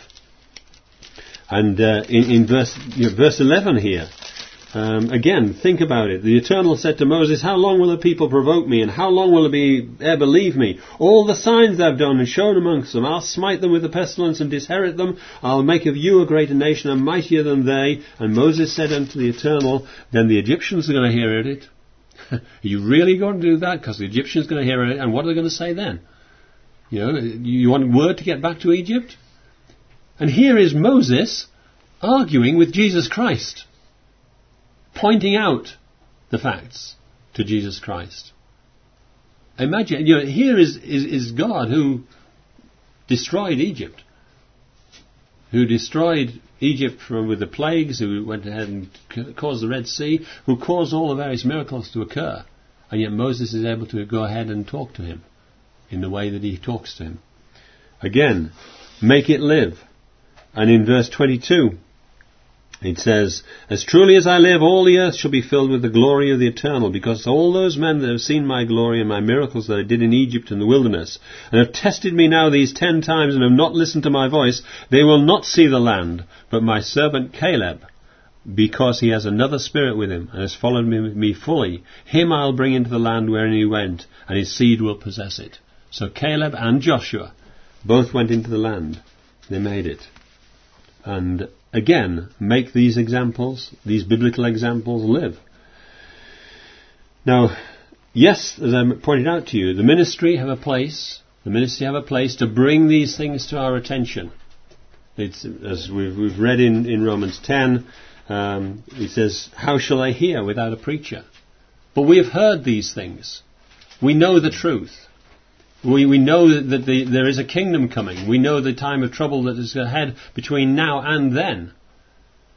And in verse 11 here, again, think about it. The Eternal said to Moses, how long will the people provoke me, and how long will they ever believe me? All the signs I've done and shown amongst them, I'll smite them with the pestilence and disinherit them. I'll make of you a greater nation and mightier than they. And Moses said unto the Eternal, then the Egyptians are going to hear it. Are you really going to do that? Because the Egyptians are going to hear it, and what are they going to say then? You want word to get back to Egypt? And here is Moses arguing with Jesus Christ, pointing out the facts to Jesus Christ. Imagine, here is God who destroyed Egypt, who destroyed Egypt with the plagues, who went ahead and caused the Red Sea, who caused all the various miracles to occur. And yet Moses is able to go ahead and talk to him in the way that he talks to him. Again, make it live. And in verse 22, it says, as truly as I live, all the earth shall be filled with the glory of the Eternal, because all those men that have seen my glory and my miracles that I did in Egypt and the wilderness, and have tested me now these 10 times and have not listened to my voice, they will not see the land, but my servant Caleb, because he has another spirit with him, and has followed me fully, him I'll bring into the land wherein he went, and his seed will possess it. So Caleb and Joshua both went into the land. They made it. And again, make these examples, these biblical examples, live. Now, yes, as I pointed out to you, the ministry have a place to bring these things to our attention. It's, as we've read in Romans 10, it says, how shall I hear without a preacher? But we have heard these things. We know the truth. We know that there is a kingdom coming. We know the time of trouble that is ahead between now and then.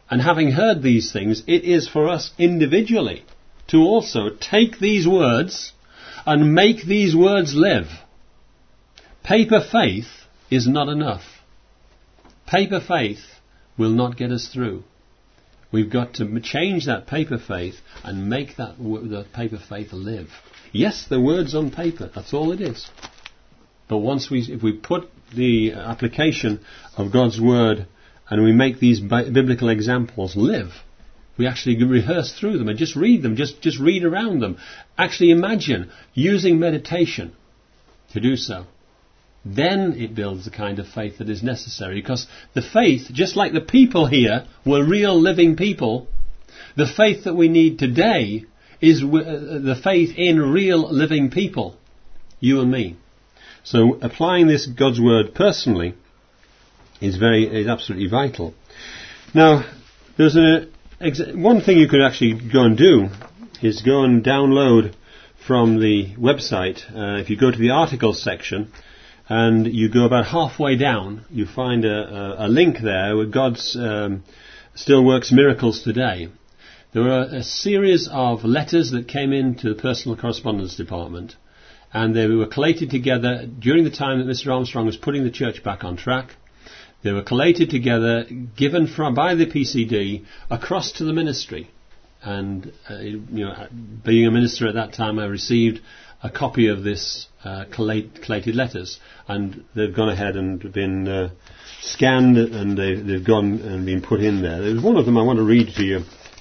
And having heard these things, it is for us individually to also take these words and make these words live. Paper faith is not enough. Paper faith will not get us through. We've got to change that paper faith and make the paper faith live. Yes, the words on paper, that's all it is. But if we put the application of God's Word and we make these biblical examples live, we actually rehearse through them and just read them, just read around them. Actually imagine using meditation to do so. Then it builds the kind of faith that is necessary. Because the faith, just like the people here were real living people, the faith that we need today is the faith in real living people, you and me. So applying this God's Word personally is absolutely vital. Now, there's one thing you could actually go and do is go and download from the website. If you go to the articles section and you go about halfway down, you find a link there where God still works miracles today. There were a series of letters that came into the personal correspondence department, and they were collated together during the time that Mr. Armstrong was putting the church back on track. They were collated together, given by the PCD across to the ministry. And being a minister at that time, I received a copy of this collated letters, and they've gone ahead and been scanned, and they've gone and been put in there. There's one of them I want to read to you.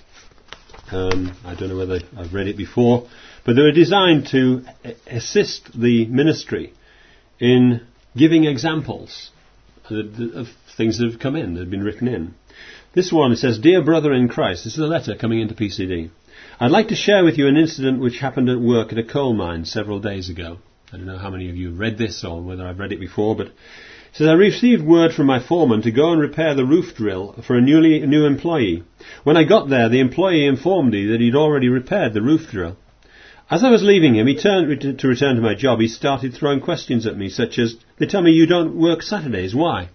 I don't know whether I've read it before, but they were designed to assist the ministry in giving examples of things that have come in, that have been written in. This one, it says, "Dear brother in Christ," this is a letter coming into PCD. "I'd like to share with you an incident which happened at work at a coal mine several days ago." I don't know how many of you have read this or whether I've read it before, but it says, "I received word from my foreman to go and repair the roof drill for a new employee. When I got there, the employee informed me that he'd already repaired the roof drill. As I was leaving him, to return to my job, he started throwing questions at me, such as, 'They tell me you don't work Saturdays. Why?'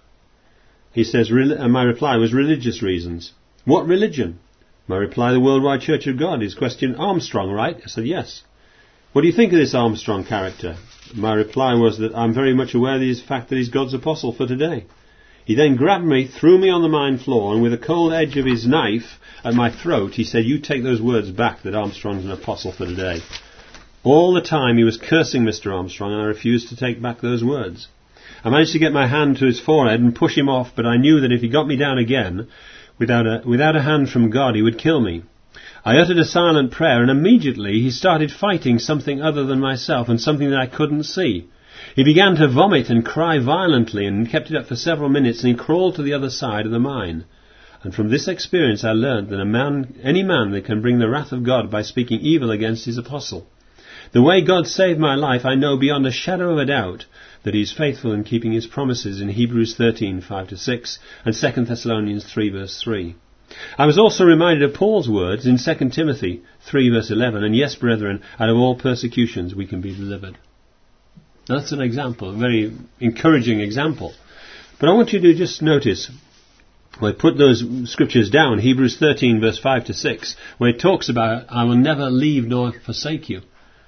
He says, and my reply was, 'Religious reasons.' 'What religion?' My reply, 'The Worldwide Church of God.' His question, 'Armstrong, right?' I said, 'Yes.' 'What do you think of this Armstrong character?' My reply was that I'm very much aware of the fact that he's God's apostle for today. He then grabbed me, threw me on the mine floor, and with the cold edge of his knife at my throat, he said, 'You take those words back, that Armstrong's an apostle for today.' All the time he was cursing Mr. Armstrong, and I refused to take back those words. I managed to get my hand to his forehead and push him off, but I knew that if he got me down again, without a hand from God, he would kill me. I uttered a silent prayer, and immediately he started fighting something other than myself, and something that I couldn't see. He began to vomit and cry violently, and kept it up for several minutes, and he crawled to the other side of the mine. And from this experience I learned that any man that can bring the wrath of God by speaking evil against his apostle. The way God saved my life, I know beyond a shadow of a doubt that he is faithful in keeping his promises in Hebrews 13, 5-6, and 2 Thessalonians 3, verse 3. I was also reminded of Paul's words in 2 Timothy 3, verse 11, and yes, brethren, out of all persecutions we can be delivered. That's an example, a very encouraging example. But I want you to just notice, I put those scriptures down, Hebrews 13, verse 5-6, where it talks about, I will never leave nor forsake you.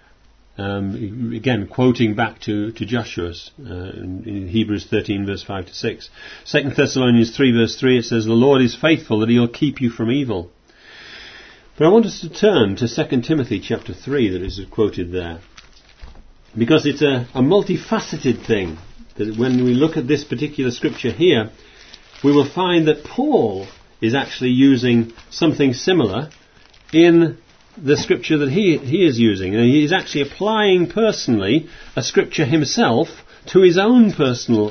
Again, quoting back to Joshua's in Hebrews 13, verse 5-6. 2 Thessalonians 3, verse 3, it says, the Lord is faithful, that he will keep you from evil. But I want us to turn to 2 Timothy chapter 3 that is quoted there. Because it's a multifaceted thing. That when we look at this particular scripture here, we will find that Paul is actually using something similar in the scripture that he is using. And he is actually applying personally a scripture himself to his own personal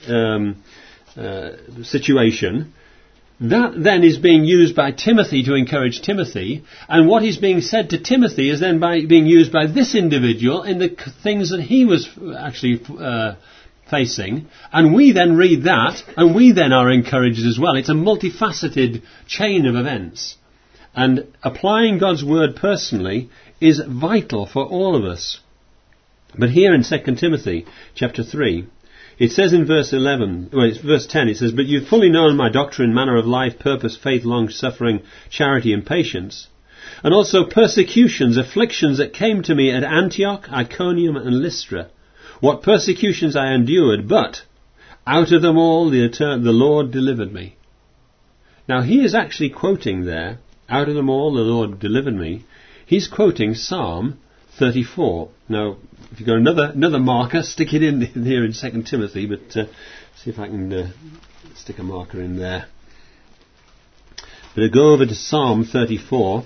situation. That then is being used by Timothy to encourage Timothy, and what is being said to Timothy is then being used by this individual in the things that he was actually facing, and we then read that, and we then are encouraged as well. It's a multifaceted chain of events, and applying God's word personally is vital for all of us. But here in 2 Timothy chapter 3, It says in verse 11, well, it's verse 10, it says, "But you've fully known my doctrine, manner of life, purpose, faith, long-suffering, charity, and patience, and also persecutions, afflictions that came to me at Antioch, Iconium, and Lystra. What persecutions I endured, but out of them all the Lord delivered me." Now he is actually quoting there, "Out of them all the Lord delivered me." He's quoting Psalm 34. Now, if you've got another marker, stick it in here in 2 Timothy, but see if I can stick a marker in there. But go over to Psalm 34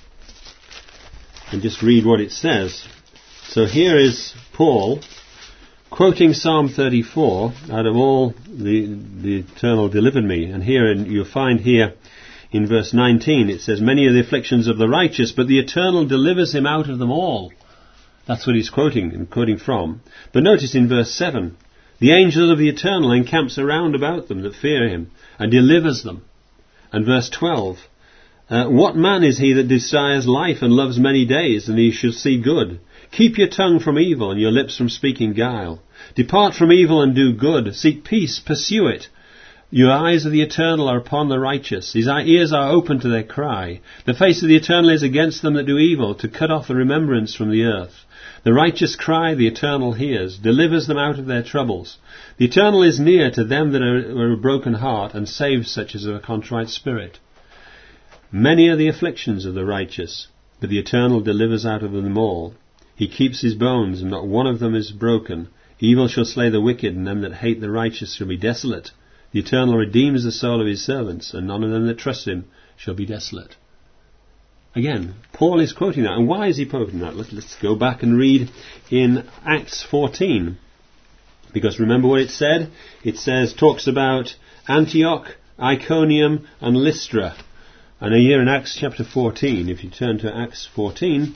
and just read what it says. So here is Paul quoting Psalm 34, "Out of all the Eternal delivered me." And here you'll find here in verse 19 it says, "Many are the afflictions of the righteous, but the Eternal delivers him out of them all." That's what he's quoting from. But notice in verse 7, "The angel of the Eternal encamps around about them that fear him, and delivers them." And verse 12, "What man is he that desires life and loves many days, and he shall see good? Keep your tongue from evil and your lips from speaking guile. Depart from evil and do good. Seek peace, pursue it. Your eyes of the Eternal are upon the righteous. His ears are open to their cry. The face of the Eternal is against them that do evil, to cut off the remembrance from the earth. The righteous cry, the Eternal hears, delivers them out of their troubles. The Eternal is near to them that are a broken heart, and saves such as have a contrite spirit. Many are the afflictions of the righteous, but the Eternal delivers out of them all. He keeps his bones, and not one of them is broken. Evil shall slay the wicked, and them that hate the righteous shall be desolate. The Eternal redeems the soul of his servants, and none of them that trust him shall be desolate." Again, Paul is quoting that. And why is he quoting that? Let's go back and read in Acts 14. Because remember what it said? It talks about Antioch, Iconium, and Lystra. And here in Acts chapter 14, if you turn to Acts 14,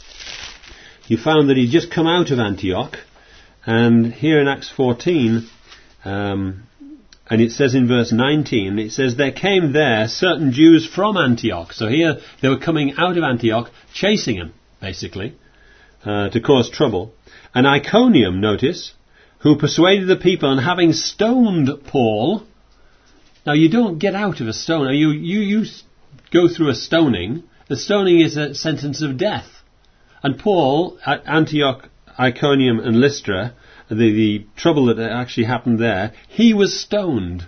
you found that he'd just come out of Antioch. And here in Acts 14, and it says in verse 19, it says, "There came there certain Jews from Antioch." So here they were coming out of Antioch, chasing him, basically, to cause trouble. "And Iconium," notice, "who persuaded the people, and having stoned Paul." Now you don't get out of a stone. You go through a stoning. The stoning is a sentence of death. And Paul, at Antioch, Iconium, and Lystra, the trouble that actually happened there, he was stoned.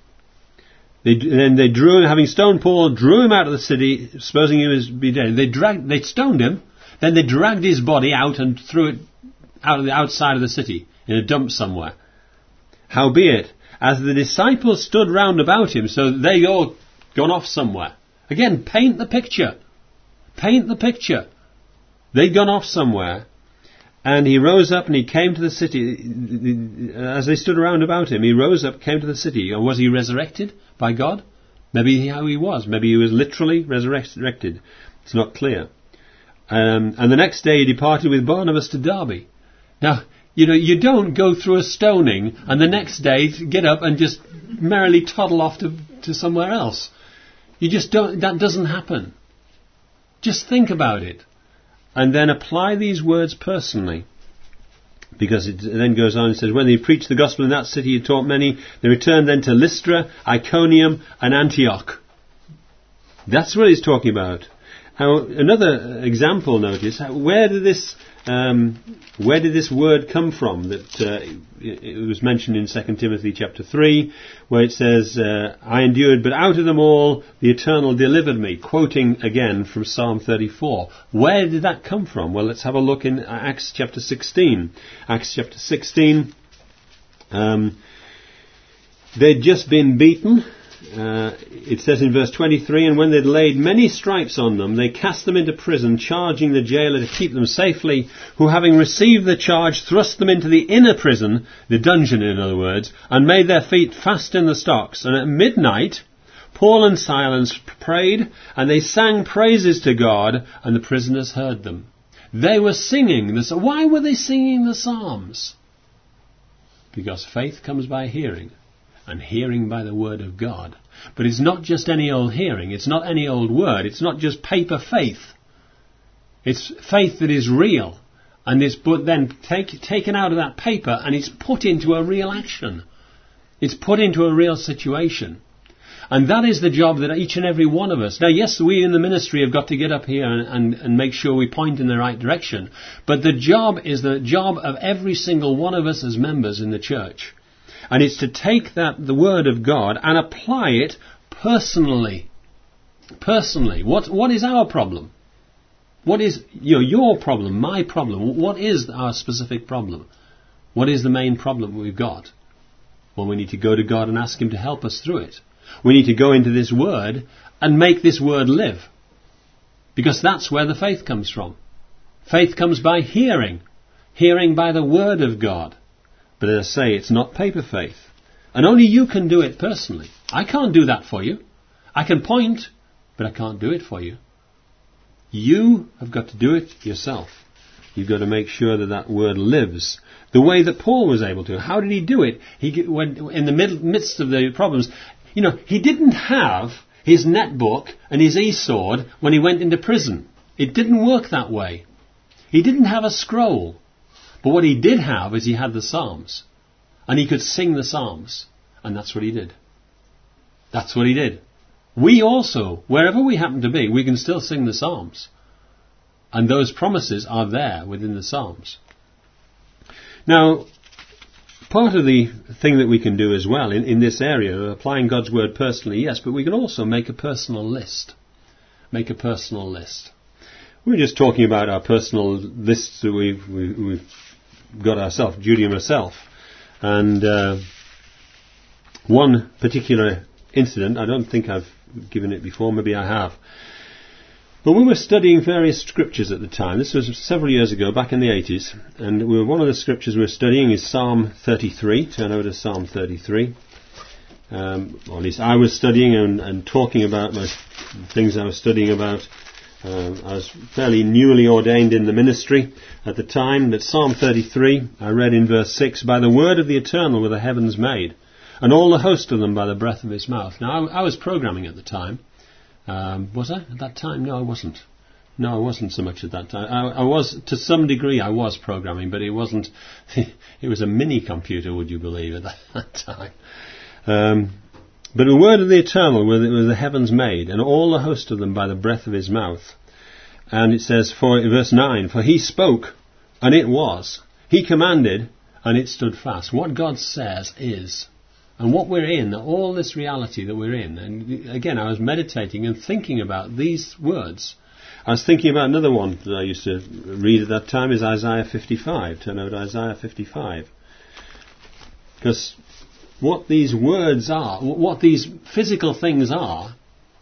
Then they drew him, having stoned Paul, drew him out of the city, supposing he was be dead. They stoned him, then they dragged his body out and threw it out of the outside of the city, in a dump somewhere. "Howbeit, as the disciples stood round about him," so they all gone off somewhere. Again, paint the picture. Paint the picture. They'd gone off somewhere. "And he rose up and he came to the city." As they stood around about him, he rose up, came to the city. Or was he resurrected by God? Maybe how he was. Maybe he was literally resurrected. It's not clear. And the next day he departed with Barnabas to Derbe. Now, you don't go through a stoning and the next day get up and just merrily toddle off to somewhere else. You just don't. That doesn't happen. Just think about it. And then apply these words personally. Because it then goes on and says, "When he preached the gospel in that city, he taught many. They returned then to Lystra, Iconium, and Antioch." That's what he's talking about. Now, another example, notice, where did this word come from? That it was mentioned in 2 Timothy chapter 3, where it says, "I endured, but out of them all the Eternal delivered me," quoting again from Psalm 34. Where did that come from? Well, let's have a look in Acts chapter 16. Acts chapter 16, they'd just been beaten. It says in verse 23, "And when they'd laid many stripes on them, they cast them into prison, charging the jailer to keep them safely, who having received the charge, thrust them into the inner prison," the dungeon in other words, "and made their feet fast in the stocks. And at midnight Paul and Silas prayed, and they sang praises to God, and the prisoners heard them." They were singing the psalms. Why were they singing the psalms? Because faith comes by hearing, and hearing by the word of God. But it's not just any old hearing. It's not any old word. It's not just paper faith. It's faith that is real And it's then taken out of that paper and it's put into a real action. It's put into a real situation. And that is the job that each and every one of us... Now, yes, we in the ministry have got to get up here and make sure we point in the right direction. But the job is the job of every single one of us as members in the church. And it's to take the Word of God and apply it personally. Personally. What is our problem? What is your problem, my problem? What is our specific problem? What is the main problem we've got? Well, we need to go to God and ask Him to help us through it. We need to go into this Word and make this Word live. Because that's where the faith comes from. Faith comes by hearing. Hearing by the Word of God. But as I say, it's not paper faith. And only you can do it personally. I can't do that for you. I can point, but I can't do it for you. You have got to do it yourself. You've got to make sure that Word lives the way that Paul was able to. How did he do it? When in the midst of the problems, he didn't have his netbook and his e-sword when he went into prison. It didn't work that way. He didn't have a scroll. But what he did have is he had the Psalms. And he could sing the Psalms. And that's what he did. That's what he did. We also, wherever we happen to be, we can still sing the Psalms. And those promises are there within the Psalms. Now, part of the thing that we can do as well in this area, applying God's Word personally, yes, but we can also make a personal list. Make a personal list. We were just talking about our personal lists that we've got ourselves, Judy and myself. And one particular incident, I don't think I've given it before, maybe I have. But we were studying various scriptures at the time. This was several years ago, back in the 80s. And one of the scriptures we were studying is Psalm 33. Turn over to Psalm 33. Or at least I was studying and talking about my things I was studying about. I was fairly newly ordained in the ministry at the time. But Psalm 33, I read in verse 6, "By the word of the Eternal were the heavens made, and all the host of them by the breath of His mouth." Now, I was programming at the time. Was I at that time? No, I wasn't. No, I wasn't so much at that time. I was, to some degree, I was programming, but it wasn't. It was a mini computer, would you believe, at that time. But the word of the Eternal were the heavens made, and all the host of them by the breath of His mouth. And it says, verse 9, "For He spoke, and it was. He commanded, and it stood fast." What God says is. And what we're in, all this reality that we're in. And again, I was meditating and thinking about these words. I was thinking about another one that I used to read at that time, is Isaiah 55. Turn over to Isaiah 55. Because what these words are, what these physical things are,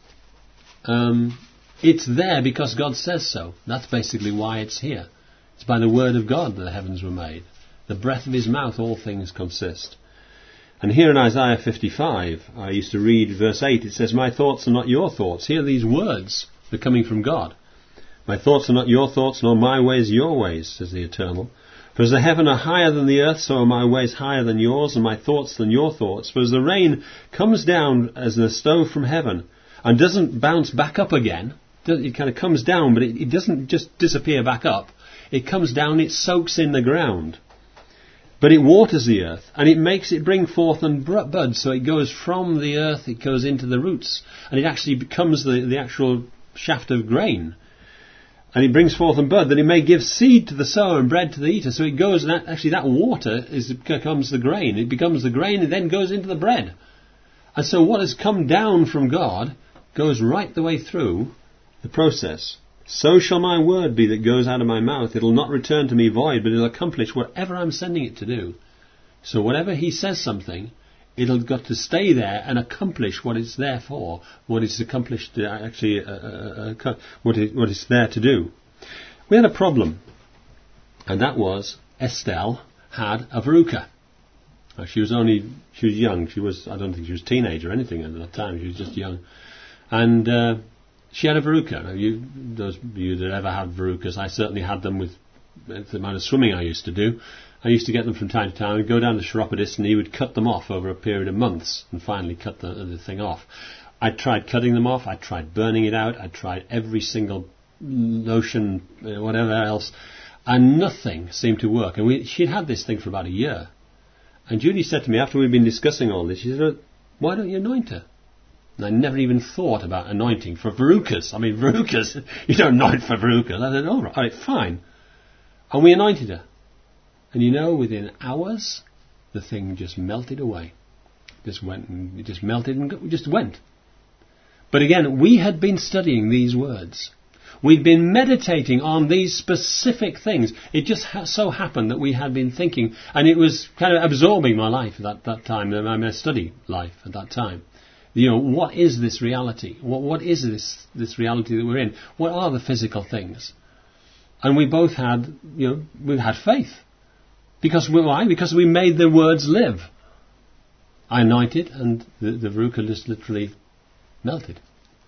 it's there because God says so. That's basically why it's here. It's by the word of God that the heavens were made. The breath of His mouth all things consist. And here in Isaiah 55, I used to read verse 8, it says, "My thoughts are not your thoughts." Here these words are coming from God. "My thoughts are not your thoughts, nor my ways your ways, says the Eternal. For as the heaven are higher than the earth, so are my ways higher than yours, and my thoughts than your thoughts. For as the rain comes down as the snow from heaven, and doesn't bounce back up again," it kind of comes down, but it doesn't just disappear back up. It comes down, it soaks in the ground. "But it waters the earth, and it makes it bring forth and bud." So it goes from the earth, it goes into the roots, and it actually becomes the actual shaft of grain. "And it brings forth and bud, that it may give seed to the sower and bread to the eater." So it goes, and actually that water becomes the grain. It becomes the grain and then goes into the bread. And so what has come down from God goes right the way through the process. "So shall my word be that goes out of my mouth. It'll not return to me void, but it'll accomplish whatever I'm sending it to do." So whatever He says something, it'll got to stay there and accomplish what it's there for, what it's accomplished to actually, what it's there to do. We had a problem, and that was Estelle had a verruca. She was young. I don't think she was a teenager or anything at that time. She was just young. And she had a verruca. Now, those of you that ever had verrucas, I certainly had them with the amount of swimming I used to do. I used to get them from time to time and go down to chiropodist, and he would cut them off over a period of months and finally cut the thing off. I tried cutting them off. I tried burning it out. I tried every single lotion, whatever else. And nothing seemed to work. And she'd had this thing for about a year. And Judy said to me, after we'd been discussing all this, she said, why don't you anoint her? And I never even thought about anointing for verrucas. I mean, verrucas, you don't anoint for verrucas. I said, all right, fine. And we anointed her. And you know, within hours, the thing just melted away. Just went and it just melted and just went. But again, we had been studying these words. We'd been meditating on these specific things. It just so happened that we had been thinking, and it was kind of absorbing my life at that time, my study life at that time. You know, what is this reality? What is this reality that we're in? What are the physical things? And we both had, we had faith. Why? Because we made the words live. I anointed, and the verruca just literally melted.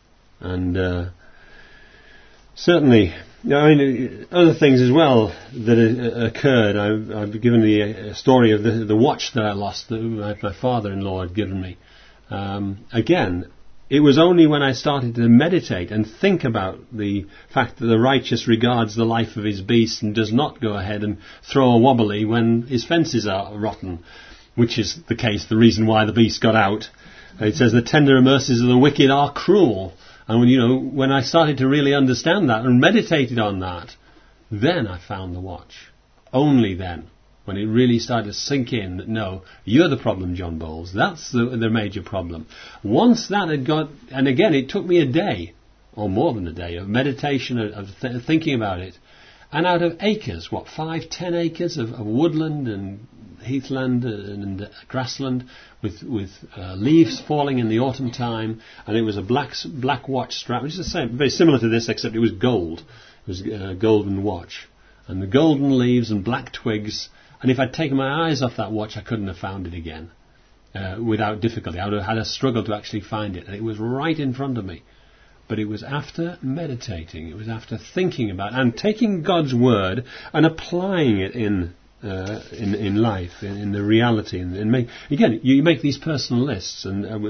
And certainly, other things as well that occurred. I've given the story of the watch that I lost that my father-in-law had given me. Again, it was only when I started to meditate and think about the fact that the righteous regards the life of his beast and does not go ahead and throw a wobbly when his fences are rotten, which is the case, the reason why the beast got out. It says the tender mercies of the wicked are cruel. And when I started to really understand that and meditated on that, then I found the watch. Only then, when it really started to sink in that, no, you're the problem, John Bowles. That's the major problem. Once that had got, and again, it took me a day, or more than a day, of meditation, of thinking about it. And out of acres, 5-10 acres of woodland and heathland and grassland with leaves falling in the autumn time, and it was a black watch strap, which is the same, very similar to this, except it was gold. It was a golden watch. And the golden leaves and black twigs, and if I'd taken my eyes off that watch, I couldn't have found it again without difficulty. I would have had a struggle to actually find it, and it was right in front of me. But it was after meditating, it was after thinking about and taking God's word and applying it in life, in the reality. Again, you make these personal lists, and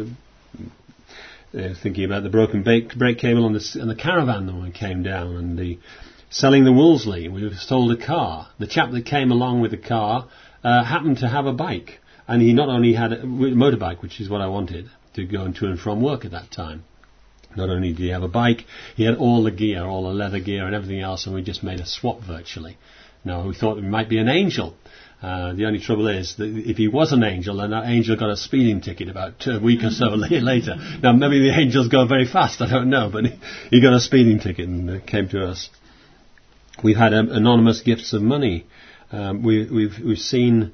we're thinking about the broken brake cable on the caravan when it came down, and the selling the Wolseley. We sold a car. The chap that came along with the car happened to have a bike, and he not only had a motorbike, which is what I wanted to go to and from work at that time. Not only did he have a bike, he had all the gear, all the leather gear and everything else, and we just made a swap virtually. Now, we thought it might be an angel. The only trouble is that if he was an angel, then that angel got a speeding ticket about a week or so later. Now, maybe the angels go very fast, I don't know, but he got a speeding ticket and came to us. We've had anonymous gifts of money. We've seen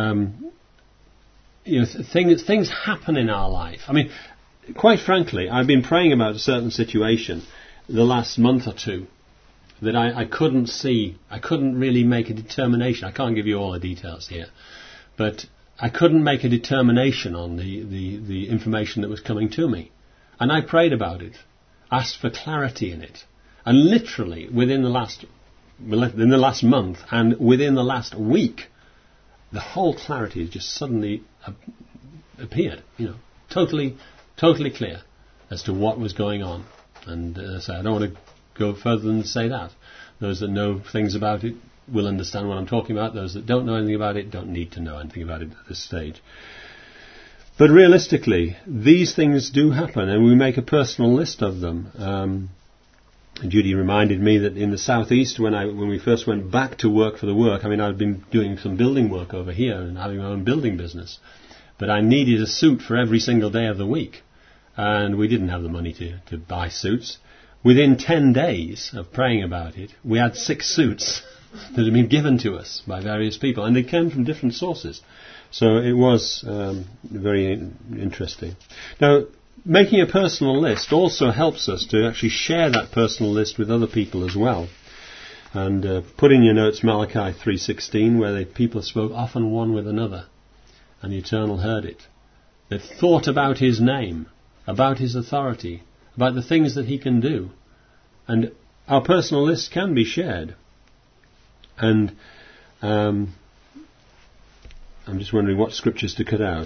things happen in our life. I mean, quite frankly, I've been praying about a certain situation the last month or two that I couldn't see. I couldn't really make a determination. I can't give you all the details here, but I couldn't make a determination on the information that was coming to me. And I prayed about it, asked for clarity in it, and literally within the last month and within the last week, the whole clarity has just suddenly appeared. Totally clear as to what was going on. And so I don't want to go further than to say that. Those that know things about it will understand what I'm talking about. Those that don't know anything about it don't need to know anything about it at this stage. But realistically, these things do happen, and we make a personal list of them. Judy reminded me that in the southeast, when we first went back to work for the work, I'd been doing some building work over here and having my own building business. But I needed a suit for every single day of the week. And we didn't have the money to buy suits. Within 10 days of praying about it, we had 6 suits that had been given to us by various people. And they came from different sources. So it was very interesting. Now, making a personal list also helps us to actually share that personal list with other people as well. And put in your notes Malachi 3:16, where the people spoke often one with another. And the Eternal heard it. They thought about his name, about his authority, about the things that he can do. And our personal list can be shared. And I'm just wondering what scriptures to cut out.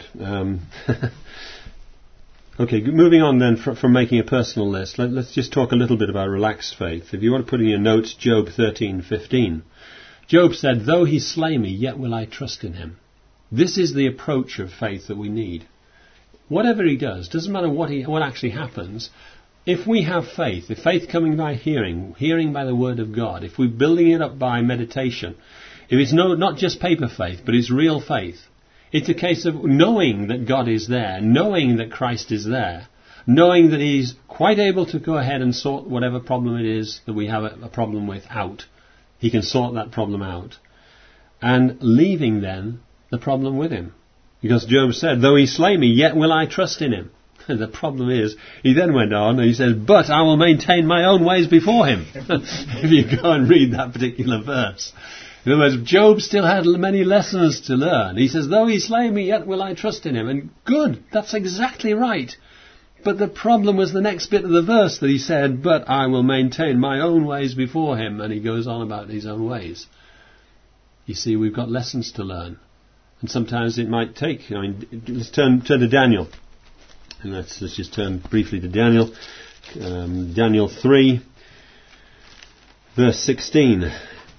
Okay, moving on then from making a personal list, let's just talk a little bit about relaxed faith. If you want to put in your notes Job 13:15. Job said, though he slay me, yet will I trust in him. This is the approach of faith that we need. Whatever he does, doesn't matter what actually happens, if we have faith, if faith coming by hearing, hearing by the word of God, if we're building it up by meditation, if it's not just paper faith, but it's real faith, it's a case of knowing that God is there, knowing that Christ is there, knowing that he's quite able to go ahead and sort whatever problem it is that we have a problem with out. He can sort that problem out. And leaving then the problem with him. Because Job said, though he slay me, yet will I trust in him. The problem is, he then went on and he says, but I will maintain my own ways before him. If you go and read that particular verse. In other words, Job still had many lessons to learn. He says, though he slay me, yet will I trust in him. And good, that's exactly right. But the problem was the next bit of the verse that he said, but I will maintain my own ways before him. And he goes on about his own ways. You see, we've got lessons to learn. And sometimes it might take, let's turn to Daniel. And let's just turn briefly to Daniel. Daniel 3, verse 16.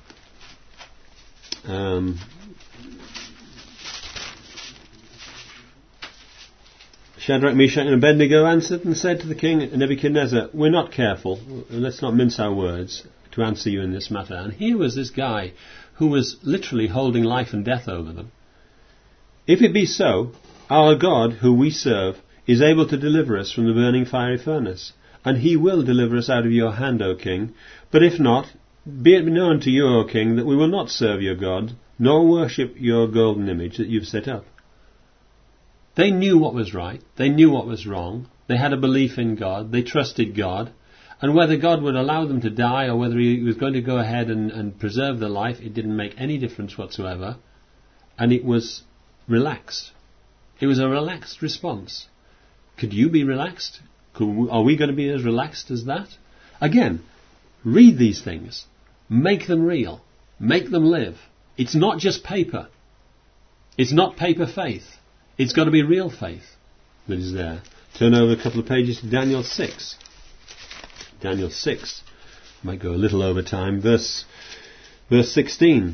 Shadrach, Meshach and Abednego answered and said to the king Nebuchadnezzar, we're not careful, let's not mince our words to answer you in this matter. And here was this guy who was literally holding life and death over them. If it be so, our God, who we serve, is able to deliver us from the burning fiery furnace, and he will deliver us out of your hand, O king. But if not, be it known to you, O king, that we will not serve your God, nor worship your golden image that you've set up. They knew what was right, they knew what was wrong, they had a belief in God, they trusted God, and whether God would allow them to die or whether he was going to go ahead and preserve their life, it didn't make any difference whatsoever, and it was relaxed. It was a relaxed response. Could you be relaxed? Are we going to be as relaxed as that? Again, read these things. Make them real. Make them live. It's not just paper. It's not paper faith. It's got to be real faith that is there. Turn over a couple of pages to Daniel 6. Daniel 6. Might go a little over time. Verse 16.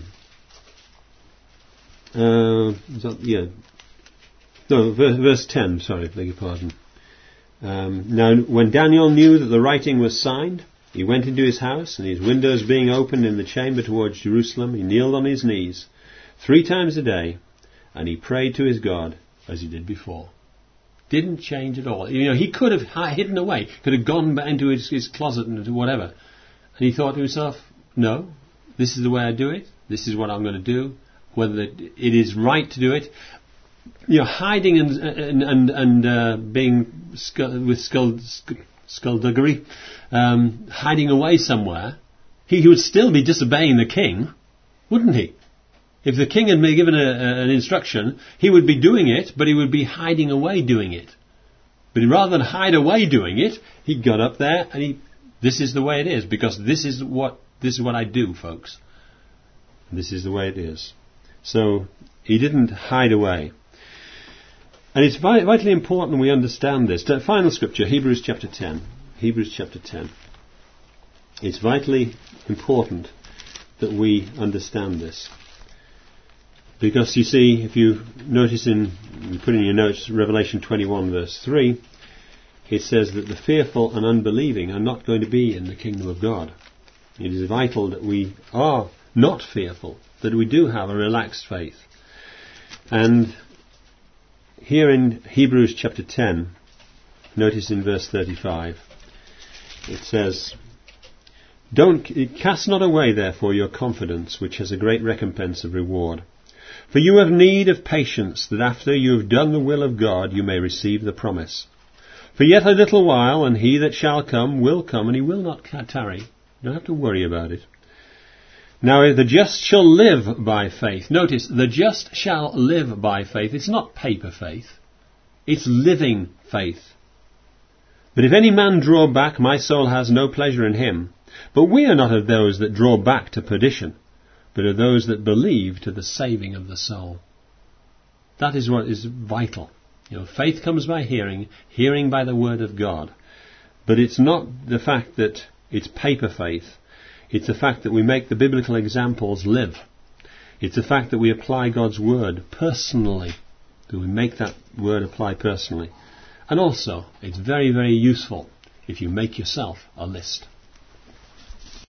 Verse 10, sorry, beg your pardon. Now, when Daniel knew that the writing was signed, he went into his house, and his windows being opened in the chamber towards Jerusalem, he kneeled on his knees 3 times a day, and he prayed to his God as he did before. Didn't change at all. He could have hidden away, could have gone into his closet and whatever. And he thought to himself, no, this is the way I do it, this is what I'm going to do, whether it is right to do it. Hiding and being with skullduggery, hiding away somewhere, he would still be disobeying the king, wouldn't he? If the king had been given an instruction, he would be doing it, but he would be hiding away doing it. But rather than hide away doing it, he got up there and this is the way it is, because this is what I do, folks. This is the way it is. So he didn't hide away. And it's vitally important we understand this. The final scripture, Hebrews chapter 10. Hebrews chapter 10. It's vitally important that we understand this. Because you see, if you notice you put in your notes Revelation 21 verse 3, it says that the fearful and unbelieving are not going to be in the kingdom of God. It is vital that we are not fearful, that we do have a relaxed faith. And here in Hebrews chapter 10, notice in verse 35, it says, cast not away therefore your confidence, which has a great recompense of reward. For you have need of patience, that after you have done the will of God, you may receive the promise. For yet a little while, and he that shall come will come, and he will not tarry. You don't have to worry about it. Now the just shall live by faith. Notice, the just shall live by faith. It's not paper faith. It's living faith. But if any man draw back, my soul has no pleasure in him. But we are not of those that draw back to perdition, but of those that believe to the saving of the soul. That is what is vital. Faith comes by hearing, hearing by the word of God. But it's not the fact that it's paper faith. It's the fact that we make the biblical examples live. It's the fact that we apply God's word personally, that we make that word apply personally. And also, it's very, very useful if you make yourself a list.